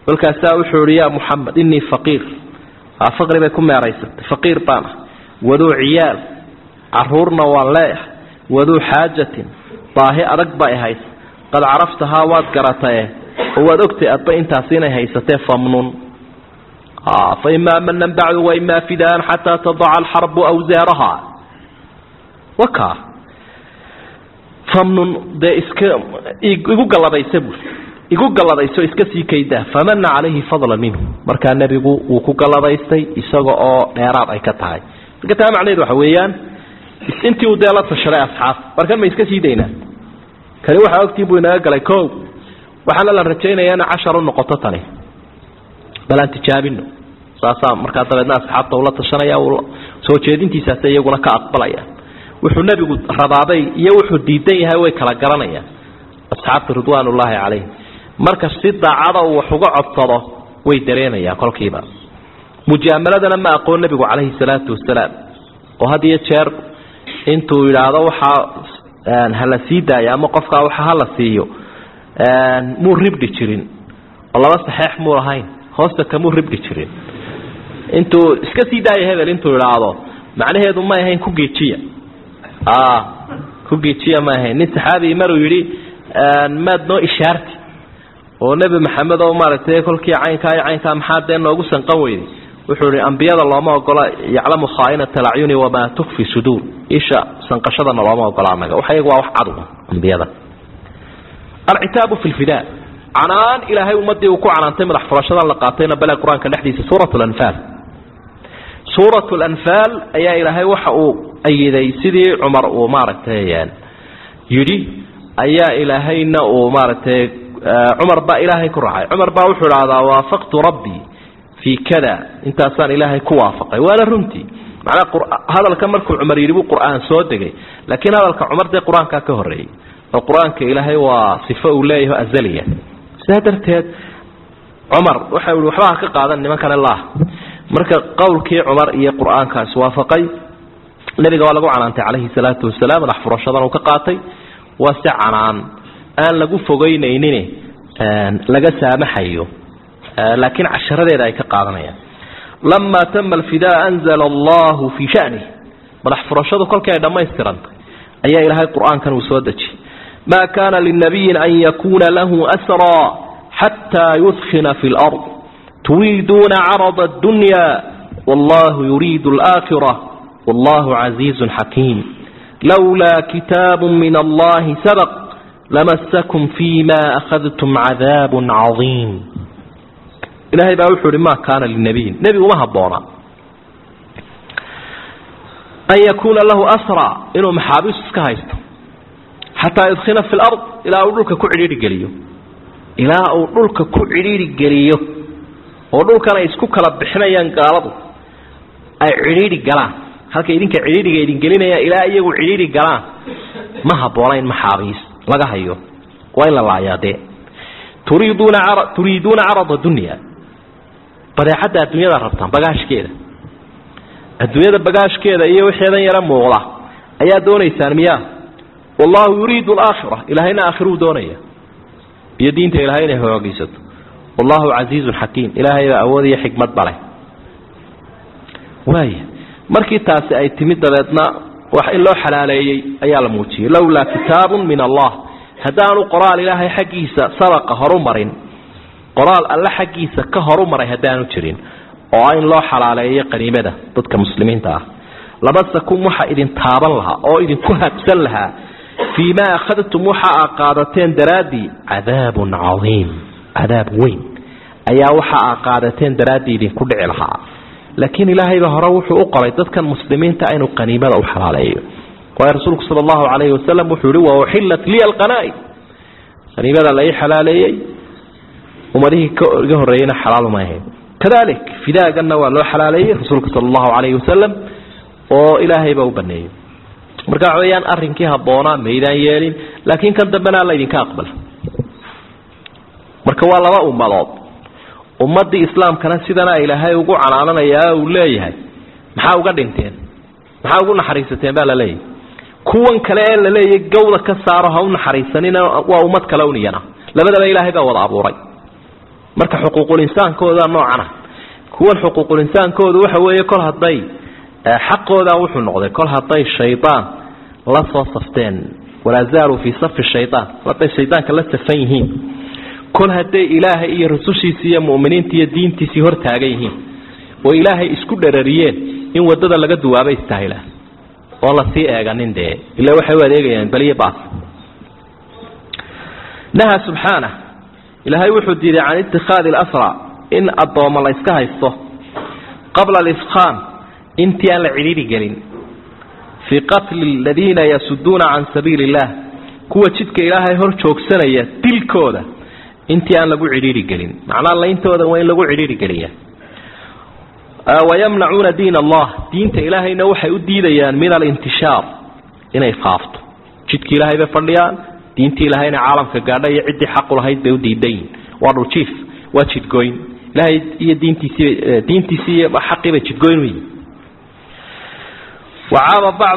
kolkaasaa wuxuu yidhi yaa muxamed innii faqiir faqri bay ku meeraysatay faqiir baan ah waduu ciyaal caruurna waan leeyahay waduu xaajatin baahi adag bay haysa qad caraftahaa waad garataye oo waad ogtay adba intaasi inay haysatee famnun fa imaa manan bacdu wa imaa fidaan xataa tadaca alxarbu awsaarahaa wakaa famnun dee iska igu galladaysa buuri igu galladayso iska sii kaydaa famana calayhi fadlan minhu markaa nebigu wuu ku galladaystay isaga oo dheeraad ay ka tahay marka taa macnaheedu waxa weeyaan intii uu dee la tashaday asxaab markan ma iska sii daynaa kani waxaa ogtiin buu inaga galay kow waxaana la rajaynayaa ina cashar u noqoto tani bal aan tijaabino saasaa markaa dabeedna asxaabta ula tashanaya soo jeedintiisaas iyaguna ka aqbalaya wuxuu nebigu rabaaday iyo wuxuu diidan yahay way kala garanayaan asxaabta ridwaanullaahi calayhim marka si daacada uu wax uga codsado way dareenayaan kolkiiba mujaamaladana ma aqoon nebigu calayhi salaatu wasalaam oo had iyo jeer intuu yidhaahdo waxaa hala sii daaya ama qofkaa waxa hala siiyo muu ribdhi jirin oo laba saxeex muu lahayn hoosta kamuu ribdhi jirin intuu iska sii daaya hebel intuu yidhaahdo macnaheedu ma ahayn ku geejiya ku geejiya ma ahayn nin saxaabi maruu yidhi maad noo ishaarti oo nebi maxamed oo maaragtay kolkii caynkaa iyo caynkaa maxaa dee noogu sanqan weyday wuxuu ihi ambiyada looma ogola yaclamu khaainata alacyuni wamaa tukfi suduur isha sanqashadana looma ogola anaga waxa iyagu waa wax cadu ambiyada alcitaabu fi lfidaa canaan ilaahay ummadii uu ku canaantay madax furashadan la qaatayna bale qur-aanka dhexdiisa suurat lanfaal suurat lanfaal ayaa ilaahay waxa uu ayiday sidii cumar uu maaragtay yidhi ayaa ilaahayna uu maaragtay cumar baa ilaahay ku raacay cumar baa wuxuu idhahdaa waafaqtu rabbii fii kada intaasaan ilaahay ku waafaqay waana runtii macnaa hadalka markuu cumar yidhi buu qur-aan soo degay laakiin hadalka cumar dee qur-aankaa ka horreeyey oo qur-aanka ilaahay waa sifo uu leeyahay azaliya sidaa darteed cumar waxa ui waxba ha ka qaadan nimankan ilaah marka qowlkii cumar iyo qur-aankaas waafaqay nebiga waa lagu canaantay calayhi salaatu wasalaam madax furashadan uu ka qaatay waa si canaan aan lagu fogeynaynin laga saamaxayo laakiin casharadeeda ay ka qaadanayaan lamaa tama alfidaa anzala allahu fii sha'nih madax furashadu kolkii ay dhammaystirantay ayaa ilaahay qur-aankan uu soo dejiyey maa kaana linabiyin an yakuuna lahu asraa xataa yudkhina fi lard turiiduuna carada addunya wallahu yuriidu alaakhira wallahu casiizun xakiim lawlaa kitaabu min allahi sabaq lamasakum fiima akhadtum cadaabun cadiim ilaahay baa wuxuu ihi maa kaana linabiyin nebi uma habboona an yakuuna lahu asraa inuu maxaabiis iska haysto xataa yudkhina fi lard ilaa uu dhulka ku cidhiidhi geliyo ilaa uu dhulka ku cidhiidhi geliyo oo dhulkan ay isku kala bixinayaan gaaladu ay cidhiidhi galaan halka idinka cidhiidhiga idin gelinayaan ilaa iyagu cidhiidhi galaan ma habboona in maxaabiis laga hayo waa in la laayaa dee turiiduuna turiiduuna carada dunya badeecadda adduunyada rabtaan bagaashkeeda adduunyada bagaashkeeda iyo wixeedan yara muuqda ayaa doonaysaan miyaa wallahu yuriidu alaakhira ilaahayna aakhiruu doonaya iyo diinta ilaahay inay hoogaysato wallahu casiizun xakiim ilaahay baa awood iyo xikmad baleh waaya markii taasi ay timid dabeedna wax in loo xalaaleeyey ayaa la muujiyey lawlaa kitaabun min allah haddaanu qoraal ilaahay xaggiisa sabaqa horu marin qoraal alle xaggiisa ka horu maray haddaanu jirin oo in loo xalaaleeyo qaniimada dadka muslimiinta ah labasakum waxa idin taaban lahaa oo idinku habsan lahaa fiima akhadtum waxa aa qaadateen daraadii cadaabun cadiim cadaab weyn ayaa waxa aa qaadateen daraadii idinku dhici lahaa laakiin ilaahayba hore wuxuu u qoray dadkan muslimiinta inuu qaniimada u xalaaleeyo waayo rasuulku sala allahu calayhi wasalam wuxuu yihi wa uxillat liya alqanaa'im qaniimada la ii xalaaleeyey ummadihii ka horreeyeyna xalaaluma ahayn kadalik fidaaganna waa loo xalaaleeyey rasuulka sala allahu calayhi wasalam oo ilaahayba u baneeyey marka waxa weeyaan arrinkii habboonaa maydaan yeelin laakiin kan dambena la idinka aqbala marka waa laba ummadood ummadii islaamkana sidana ilaahay ugu canaananayaa uu leeyahay maxaa uga dhinteen maxaa ugu naxariisateen baa la leeyahay kuwan kale ee la leeyahay gowda ka saaro ha u naxariisanina waa ummad kale uniyana labadaba ilaahay baa wada abuuray marka xuquuqul insaankooda noocana kuwan xuquuqul insaankooda waxa weeye kol haday xaqooda wuxuu noqday kol haday shaydaan la soo safteen wala zaaru fi saf shaydaan haday shaydaanka la safan yihiin kol haday ilaahay iyo rasuushiisa iyo muuminiinta iyo diintiisa hor taagan yihiin oo ilaahay isku dharariyeen in wadada laga duwaabay istaahila oo la sii eeganin de ilaa waxay u adeegayaan baliye baas naha subhanahu ilaahay wuxuu diiday aan ittikhad al-asra in adooma la iska haysto qabla al-ifkham intii aan la ciriiri galin fi qatl alladheena yasudduna an sabilillah kuwa jidka ilaahay hor joogsanaya dilkooda intii aan lagu ciriiri galin macna la intooda waa in lagu ciriiri galiya wayamna'una diin Allah diinta ilaahayna waxay u diidayaan min al-intishar inay faafto jidka ilaahay ba fadhiyaan diinta ilaahayna caalamka gaadhay cidii xaq u lahayd bay u diidayn waa dhuljiif waa jidgoyn ilaahay iyo diintiisa diintiisa xaqi bay jidgoyn weey وعاب بعض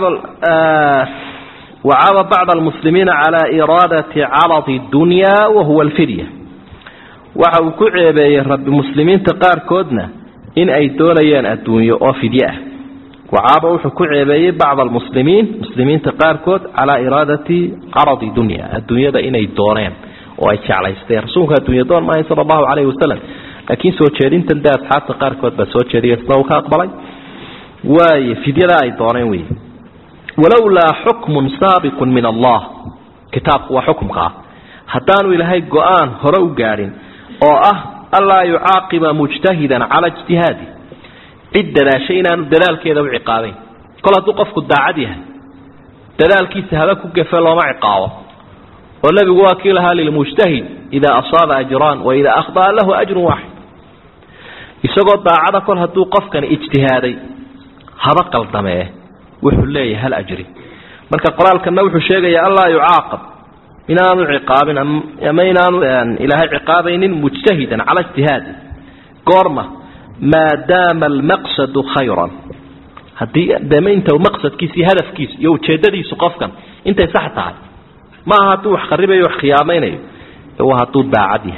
وعاب بعض المسلمين على إرادة عرض الدنيا وهو الفدية وحاو كعبي رب المسلمين تقار كودنا إن أي دونيان الدنيا أو فدية وعاب وحاو كعبي بعض المسلمين مسلمين تقار كود على إرادة عرض الدنيا الدنيا دا إن أي دونيان وأي على يستير رسولك الدنيا دون ما صلى الله عليه وسلم لكن سوى شيرين تندات حتى تقار كود بس سوى شيرين سنوك أقبلي واي فدية أي دونيان وي ولولا حكم سابق من الله كتاب وحكمها هتانوا إلى هاي القرآن هرو قارن أو أه الله يعاقب مجتهدا على اجتهاده عدنا شيئا دلال كذا وعقابين كل توقف الداعدها دلال كيس هذا كفل وما عقابه والذي واكلها للمجتهد إذا أصاب أجران وإذا أخطأ له أجر واحد يسقط داعده كلها توقف كان اجتهادي هذا قلدمه وحليه هل أجري مركا قرآن كان نوح الشيء يا الله يعاقب إنان عقاب أما إنان إلهي عقابين مجتهدا على اجتهاده قرمة ما دام المقصد خيرا هدي دام انت ومقصد كيسي هدف كيس يو تشددي سقفكا انت صحتها ما هاتو خربه يو خيامين هو هاتو باعديه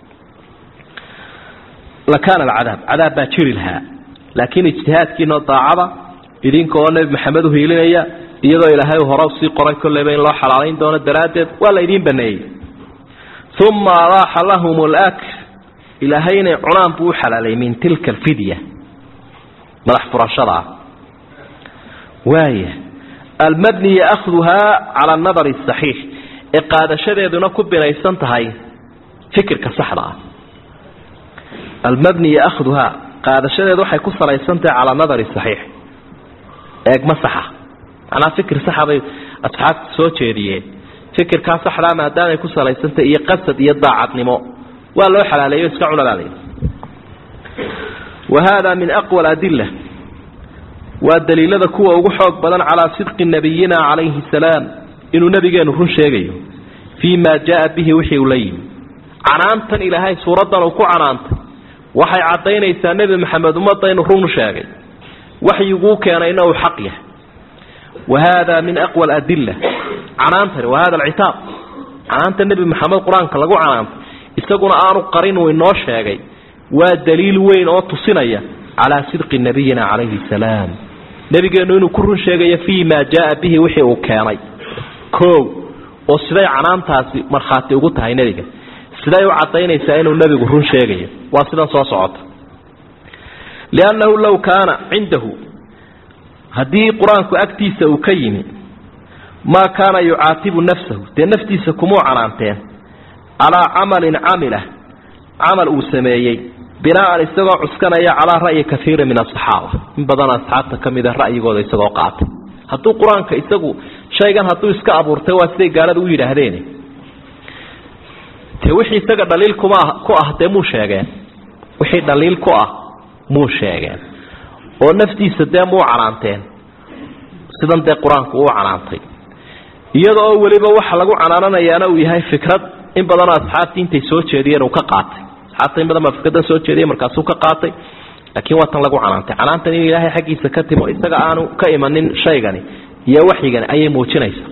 لكان العذاب عذاب باكر لها لكن اجتهاد كينا ضاعبه idinka oo nabi maxamed u heelinaya iyadoo ilaahay hore si qoray kulleeba in loo xalaaleyn doono daraadeed wala idin baneeyay thumma raha lahum al-ak ilaahayna cunaan buu xalaalay min tilka al-fidya madax furashada waaya al-mabni ya'khudha ala an-nadar as-sahih iqaadashadeeduna ku binaysan tahay fikirka saxda ah al-mabni ya'khudha qaadashadeedu waxay ku salaysan tahay ala an-nadar as-sahih eeg masaxa ana fikir saxabay asxaab soo jeediyeen fikir ka saxda maadaama ay ku salaysanta iyo qasad iyo daacadnimo waa loo xalaaleeyo iska cunalaaleeyo وهذا من أقوى الأدلة والدليل هذا كوا وحق بدن على صدق نبينا عليه السلام إنه نبي جاء نفرن شيء فيما جاء به وحي ولين عنانتا إلى هاي سورة وكو عنانتا وحي عطينا إسا نبي محمد ومطين نفرن شيء وحي يقول كان إنه حقيه وهذا من أقوى الأدلة عنانتا وهذا العتاب عنانتا النبي محمد قرآن كلاقو عنانتا استقونا آنو قرين وإنه شيء ودليل وين أو تصنية على صدق نبينا عليه السلام نبي قالوا إنه كل شيء فيما جاء به وحي وكاني كو وصداي عنان تاسي مرخاتي وقلتها نبي صداي وعطينا يسألوا النبي كل شيء وصدا صوصعت لأنه لو كان عنده هدي قرآن كأكتيس وكيمي ما كان يعاتب نفسه تنفتي سكمو عنانتين على عمل عمله عمل أسميي بناء استقع عسكنا على رأي كثير من الصحابة من بدن أصحابه كم إذا رأي قول استقع قات هتو قرآن كاستقع شيئا هتو اسكع بورتوا استقع قالوا ويل هذين توحي استقع دليل كما كوه تمو شيئا وحي دليل كوه مو شيئا ونفتي سدامو علامتين سدام ده قرآن كوه علامتين يدعو وليبا وحلقو عنانا يانا ويهاي فكرة in badan asxaabtii intay soo jeediyeen oo ka qaatay xataa in badan ma fikada soo jeediyay markaas uu ka qaatay laakiin waa tan lagu canaantay canaantan in ilaahay xaqiisa ka timo isaga aanu ka imanin shaygani iyo waxigan ayay muujinaysaa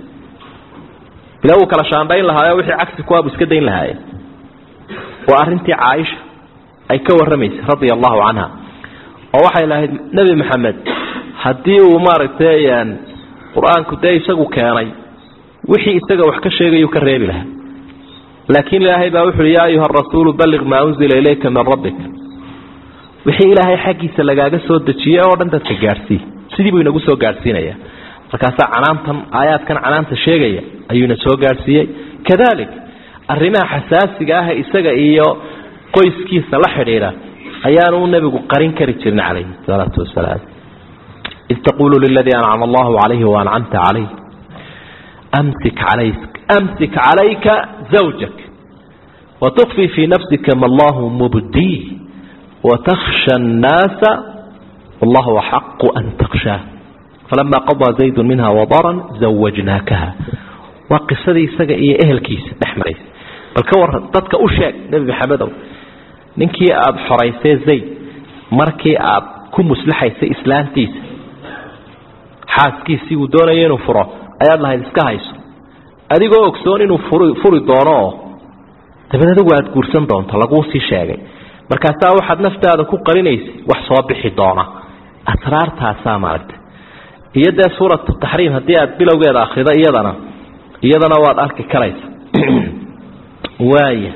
ilaa uu kala shaandayn lahaa wixii cagsi ku abu iska dayn lahaa waa arintii Aisha ay ka waramaysa radiyallahu anha oo waxay lahayd nabi maxamed hadii uu maaragtay quraanku day isagu keenay wixii isaga wax ka sheegayo ka reebi lahaa laakiin ilaahay baa wuxuu yaa ayuha rasuul balligh ma unzila ilayka min rabbik wixii ilaahay xaqiisa lagaaga soo dajiyay oo dhan dadka gaarsii sidii buu inagu soo gaarsiinaya markaas canaantan aayaadkan canaanta sheegaya ayuuna soo gaarsiiyay kadalik arrimaha xasaasiga ah isaga iyo qoyskiisa la xiriira ayaanu nabigu qarin kari jirin calayhi salaatu wasalaam إذ تقول للذي أنعم الله عليه وأنعمت عليه أمسك عليك أمسك عليك زوجك وتخفي في نفسك ما الله مبديه وتخشى الناس والله حق أن تخشاه فلما قضى زيد منها وضرا زوجناكها وقصدي سجى إيه أهل كيس نحمريس الكور تدك أشياء نبي محمد ننكي أب حريسي زيد مركي أب كم مسلحي سي إسلام تيس xaaskiisii uu doonayay inuu furo ayaad lahayd iska hayso adigoo ogsoon inuu furi furi doono dabadeed waad guursan doonto lagu sii sheegay markaas waxaad naftaada ku qarinaysay wax soo bixi doona asraartaas maaragtay iyada suuratu tahriim hadii aad bilowgeeda akhrido iyadana iyadana waad arki karaysaa waaya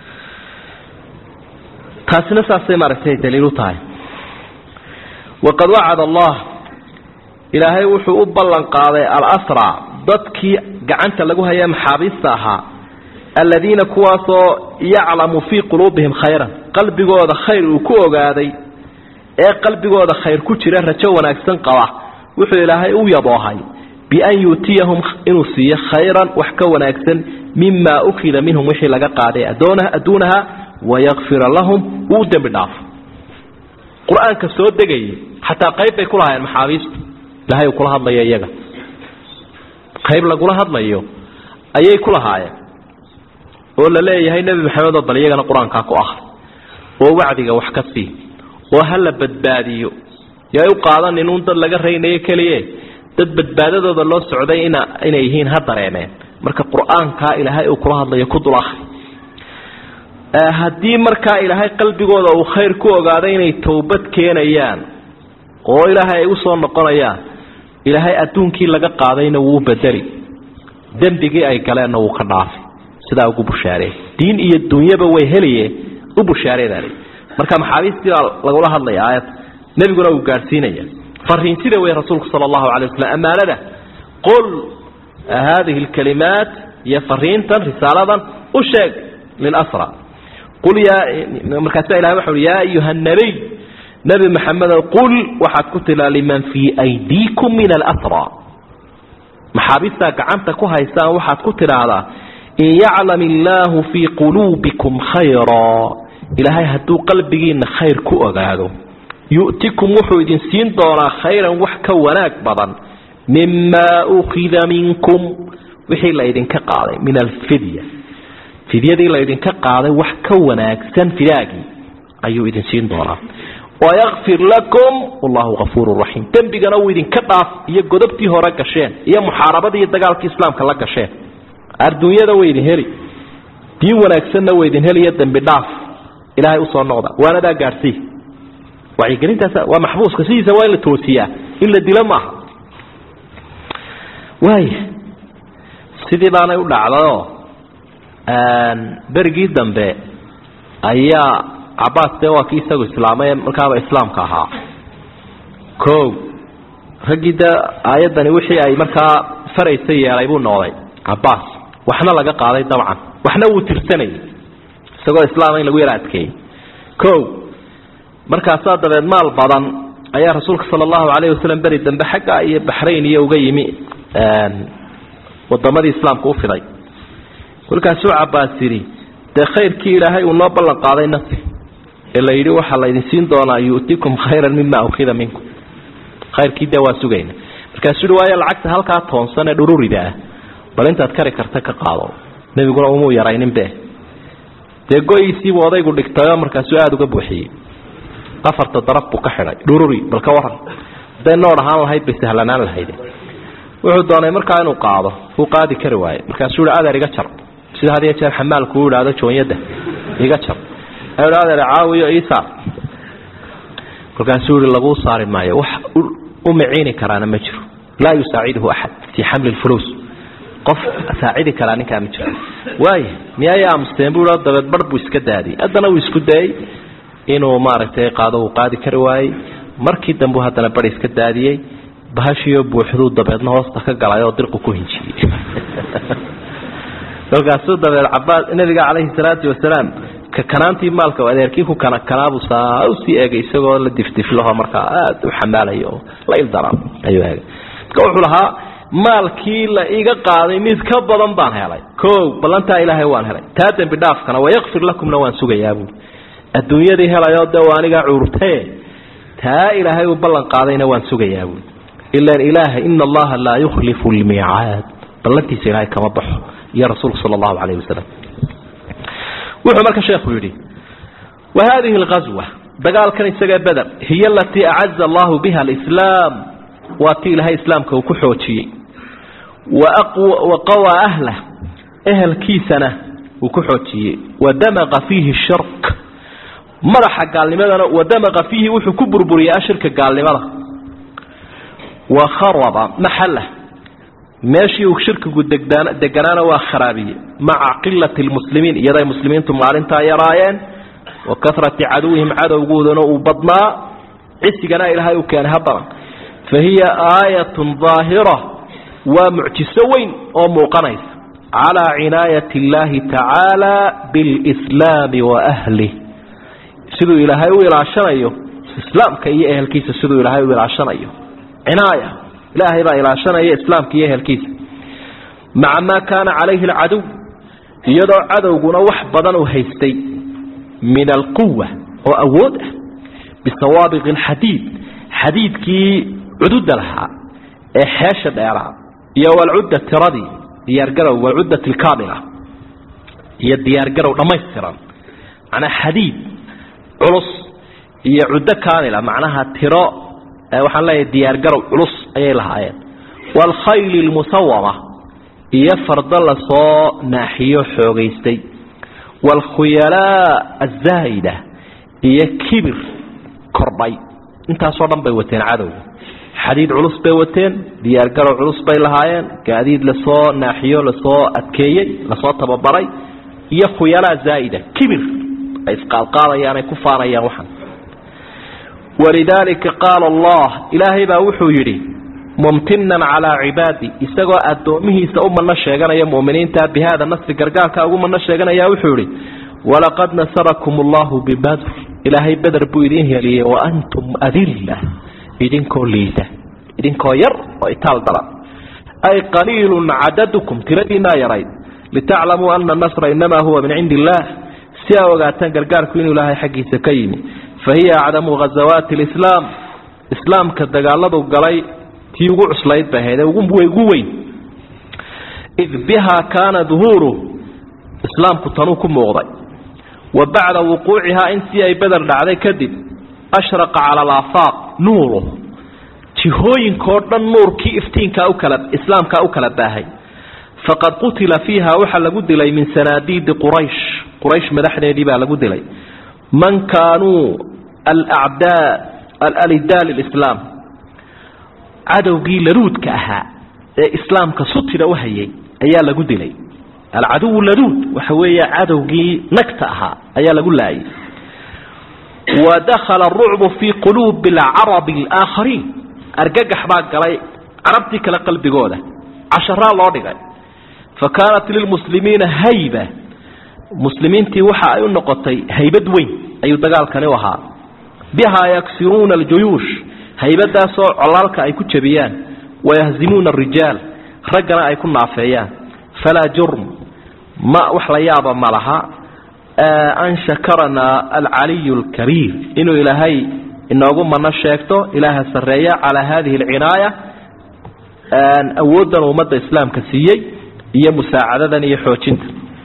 taasina saasay maaragtay daliil u tahay waqad wa'ada Allah ilaahay wuxuu u ballan qaaday al-asra dadkii gacanta lagu hayay maxaabiista ahaa alladina kuwaasoo yaclamu fii quluubihim khayran qalbigooda khayr uu ku ogaaday ee qalbigooda khayr ku jira rajo wanaagsan qaba wuxuu ilaahay u yaboohay bi-an yuutiyahum inuu siiyo khayran wax ka wanaagsan mima ukhida minhum wixii laga qaaday adduunaha wayakfira lahum uu dembi dhaaf qur-aanka soo degayay xataa qayb bay ku lahaayeen maxaabiista ilaahay kula hadlayo iyaga qayb lagula hadlayo ayay ku lahaayeen oo la leeyahay nabi maxamed oo bal iyagana quraanka ku akhri oo wacdiga wax ka sii oo hal badbaadiyo yaa u qaadan inuu dad laga reeyay kaliye dad badbaadadooda loo socday ina inay yihiin ha dareemeen marka quraanka ilaahay uu kula hadlayo ku dul akhri hadii marka ilaahay qalbigooda uu khayr ku ogaaday inay toobad keenayaan oo ilaahay u soo noqonayaan ilaahay adduunkii laga qaadayna wuu bedeli dambigii ay galeen uu ka dhaafay sida ugu bushaaray diin iyo dunyaba way heliyeen u bushaareeday marka maxaabiistii lagu la hadlay aayad nabiguna uu gaarsiinaya fariin sida way rasuulku sallallahu alayhi wasallam amaanada qul hadhihi alkalimat ya fariintan risaladan u sheeg lil asra qul ya marka ilaahay wuxuu ya ayuha nabiy نبي محمد قل وحد كتل لمن في أيديكم من الأسرى محابثك عنتك هيسان وحد كتل على إن يعلم الله في قلوبكم خيرا إلى هاي هدو قلبين خير كؤغادو يؤتكم وحود سين دورا خيرا وحكا وناك بضا مما أخذ منكم وحي لأيدين كقاضي من الفدية فدية دي لأيدين كقاضي وحكا وناك سن فلاقي أيو إذن سين دورا ويغفر لكم والله غفور رحيم تنبغى نويدين كضعف iyo godobtii hore gasheen iyo muxaarabadii dagaalka islaamka la gasheen arduunyada weydin heli tii wanaagsanna weydin heliya dambi dhaaf ilaahay u soo noqda waana daa gaarsi waxay gelintaas waa maxbuuska sidiisa waa la toosiyaa in la dilo ma way sidii baana u dhacdo aan berigii dambe ayaa Abbas de waa kii isagu islaamay markaa islaamka ahaa ko ragida aayadani wixii ay markaa faraysay yeelay buu noqday Abbas waxna laga qaaday dabcan waxna uu tirsanay isagoo islaamay lagu yaraadkay ko markaas dabeed maal badan ayaa rasuulka sallallahu alayhi wasallam bari dambe xagga iyo Bahrain iyo uga yimi een wadamadii islaamka u fiday kulkaas uu Abbas yiri de khayrkii ilaahay uu noo ballan qaaday nafsi ila yiri waxa la idin siin doonaa yuutikum khayran mimma ukhida minkum khayrkii dawaa sugayna markaas uu waaya lacagta halka toonsan ee dhururida bal intaad kari karta ka qaado nabiguna uu yaraynin be de go'isi wadaygu dhigtay markaas uu aad uga buuxiyay afarta daraf buu ka xiray dhururi bal ka waran deen noor ahaan lahayd bi sahlanaan lahayd wuxuu doonay markaa inuu qaado uu qaadi kari waayay markaas uu aad ariga jar sida hadiya jeer xamaalku uu raado joonyada iga jar هذا عاوي عيسى كان سوري لغو صار معي وح أمعيني كرانا مجر لا يساعده أحد في حمل الفلوس قف أساعدي كراني كامجر واي ميايا مسلمين بولا دبد برد ويسكدادي أدنا ويسكداي إنه ماركتي قادو وقادي كرواي markii dambu hadana bar iska daadiyay bahashiyo buuxdu dabeedna hoosta ka galay oo dirqu ku hinjiyay dalkaasoo dabeed cabaad nabiga kaleey salaatu wasalaam ka kanaantii maalka adeerkii ku kana kanaabu saa u sii eegay isagoo la difdif laha marka aad u xamaalayo la ildaran ayuu eegay ka wuxuu lahaa maalkii la iga qaaday mid ka badan baan helay koow balanta ilaahay waan helay taa dambi dhaafkana way yaghfir lakum lawan sugayaabuu adduunyadii helayo dawaaniga cuurtay تا إلهي وبلن قاضينا وانسوغيا إلا الإله إن الله لا يخلف الميعاد بلنتي سيراي كما ضح يا رسول صلى الله عليه وسلم وحمرك شيخ يريد وهذه الغزوة دقال كان يسجى بدر هي التي أعز الله بها الإسلام واتي لها إسلام كوكحوتي وأقوى وقوى أهله أهل كيسنة وكحوتي ودمغ فيه الشرك madaxa gaalnimadana wadamaqa fihi wuxuu ku burburiyaa shirka gaalnimada wa kharaba mahalla meeshii uu shirkigu degdana deganaana waa kharabiye ma'a qillati almuslimiin yaday muslimiintu maalinta yaraayeen wa kathrati aduwihim adawgoodana uu badnaa cisigana ilaahay uu keenay haddana fahiya aayatun zaahira wa mu'jiso weyn oo muuqanaysa ala inaayati allahi ta'ala bil islam wa ahlihi sidoo ilaahay uu ilaashanayo islaamka iyo ehelkiisa sidoo ilaahay uu ilaashanayo cinaaya ilaahay baa ilaashanayo islaamka iyo ehelkiisa maca ma kaana calayhi alcadow iyadoo cadowguna wax badan uu haystay min alquwa oo awood ah bisawaabiq alhadiid hadiidkii cudud laha ee xeesha dheeraa iyo walcudda tiradi diyaar garow walcudda alkaamila iyo diyaar garow dhamaystiran ana hadiid culus iyo cuddo kaamila macnaha tiro waxaan leeyahay diyaar garow culus ayay lahaayeen wal khayl al musawwama iyo farda la soo naaxiyo xoogaystay wal khuyala az-zaida iyo kibir korbay inta soo dhan bay wateen cadow xadiid culus bay wateen diyaar garow culus bay lahaayeen gaadiid la soo naaxiyo la soo adkeeyay la soo tababaray iyo khuyala zaida kibir إسقال قال يعني كفار يا وحن ولذلك قال الله إلهي باوحو يري ممتنا على عبادي استقوى أدومه سأم النشيغان يا مؤمنين تاب بهذا النصر قرقاك أقوم النشيغان يا وحوري ولقد نصركم الله ببدر إلهي بدر بويدين يلي وأنتم أذلة إذن كوليدة إذن كوير وإتال ضرب أي قليل عددكم تلدينا يريد لتعلموا أن النصر إنما هو من عند الله سيا وقاتن قرقاركو إنو لها حقي سكيني فهي عدم غزوات الإسلام إسلام كالدقالة قلي تيوغو عسلايد بهذا وقوم بويقوين إذ بها كان ظهوره إسلام كتنوكم مغضي وبعد وقوعها إنسي أي بدر لعلي كذب أشرق على الآفاق نوره تهوين كورنا النور كي افتين كأوكلب إسلام كأوكلب باهي فقد قتل فيها وحل قد لي من سناديد قريش قريش مدحنا دي بقى لقد لي من كانوا الأعداء الألداء للإسلام عدو قيل لرود كأها إسلام كسطر وهي أيا لقد لي العدو لرود وحوية عدو قيل نكتأها أيا لقد لي ودخل الرعب في قلوب العرب الآخرين أرقق حباك لي عربتك لقلب قوله عشرة الله دقائق فكانت للمسلمين هيبة مسلمين تي وحا أي نقطي هيبة وين أي دقال كان وها بها يكسرون الجيوش هيبة دا سوء علالك أي كتشبيان ويهزمون الرجال رجنا أي كنا عفيان فلا جرم ما وحليابا مالها آه أن شكرنا العلي الكبير إنه إلهي إنه أقوم من الشيكتو إله السرية على هذه العناية أن أودا ومدى إسلام كسيي هي مساعدة يحوشنت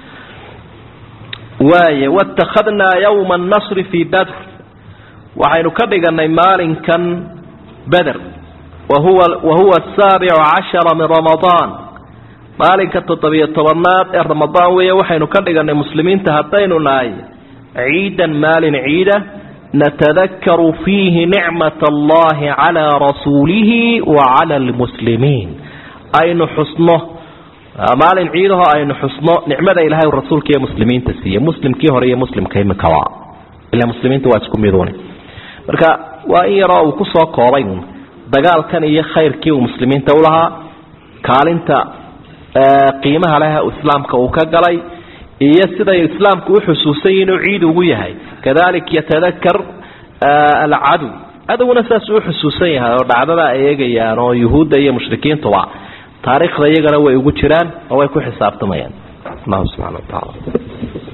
واي واتخذنا يوم النصر في بدر وحين كبغنا مال كان بدر وهو وهو السابع عشر من رمضان مال كتطبيع طبنات رمضان وحين كبغنا مسلمين تهطين ناي عيدا مال عيدا نتذكر فيه نعمة الله على رسوله وعلى المسلمين أين حسنه مال عيدها أين حسنه نعمة إلهي والرسول كي مسلمين تسيه مسلم كي هرية مسلم كي مكوا إلا مسلمين تواسكم يدوني marka waa in yaro uu ku soo koobay dagaalkan iyo khayrkii uu muslimiinta u lahaa kaalinta qiimaha leh islaamka uu ka galay iyo sida islaamku u xusuusay inuu ciid ugu yahay kadalik yatadhakkar al-adu aduna saas u xusuusan yahay oo dhacdada ay eegayaan oo yahuudda iyo mushrikiintu waa taariikhda iyagana way ugu jiraan oo way ku xisaabtamayaan Allah subhanahu wa ta'ala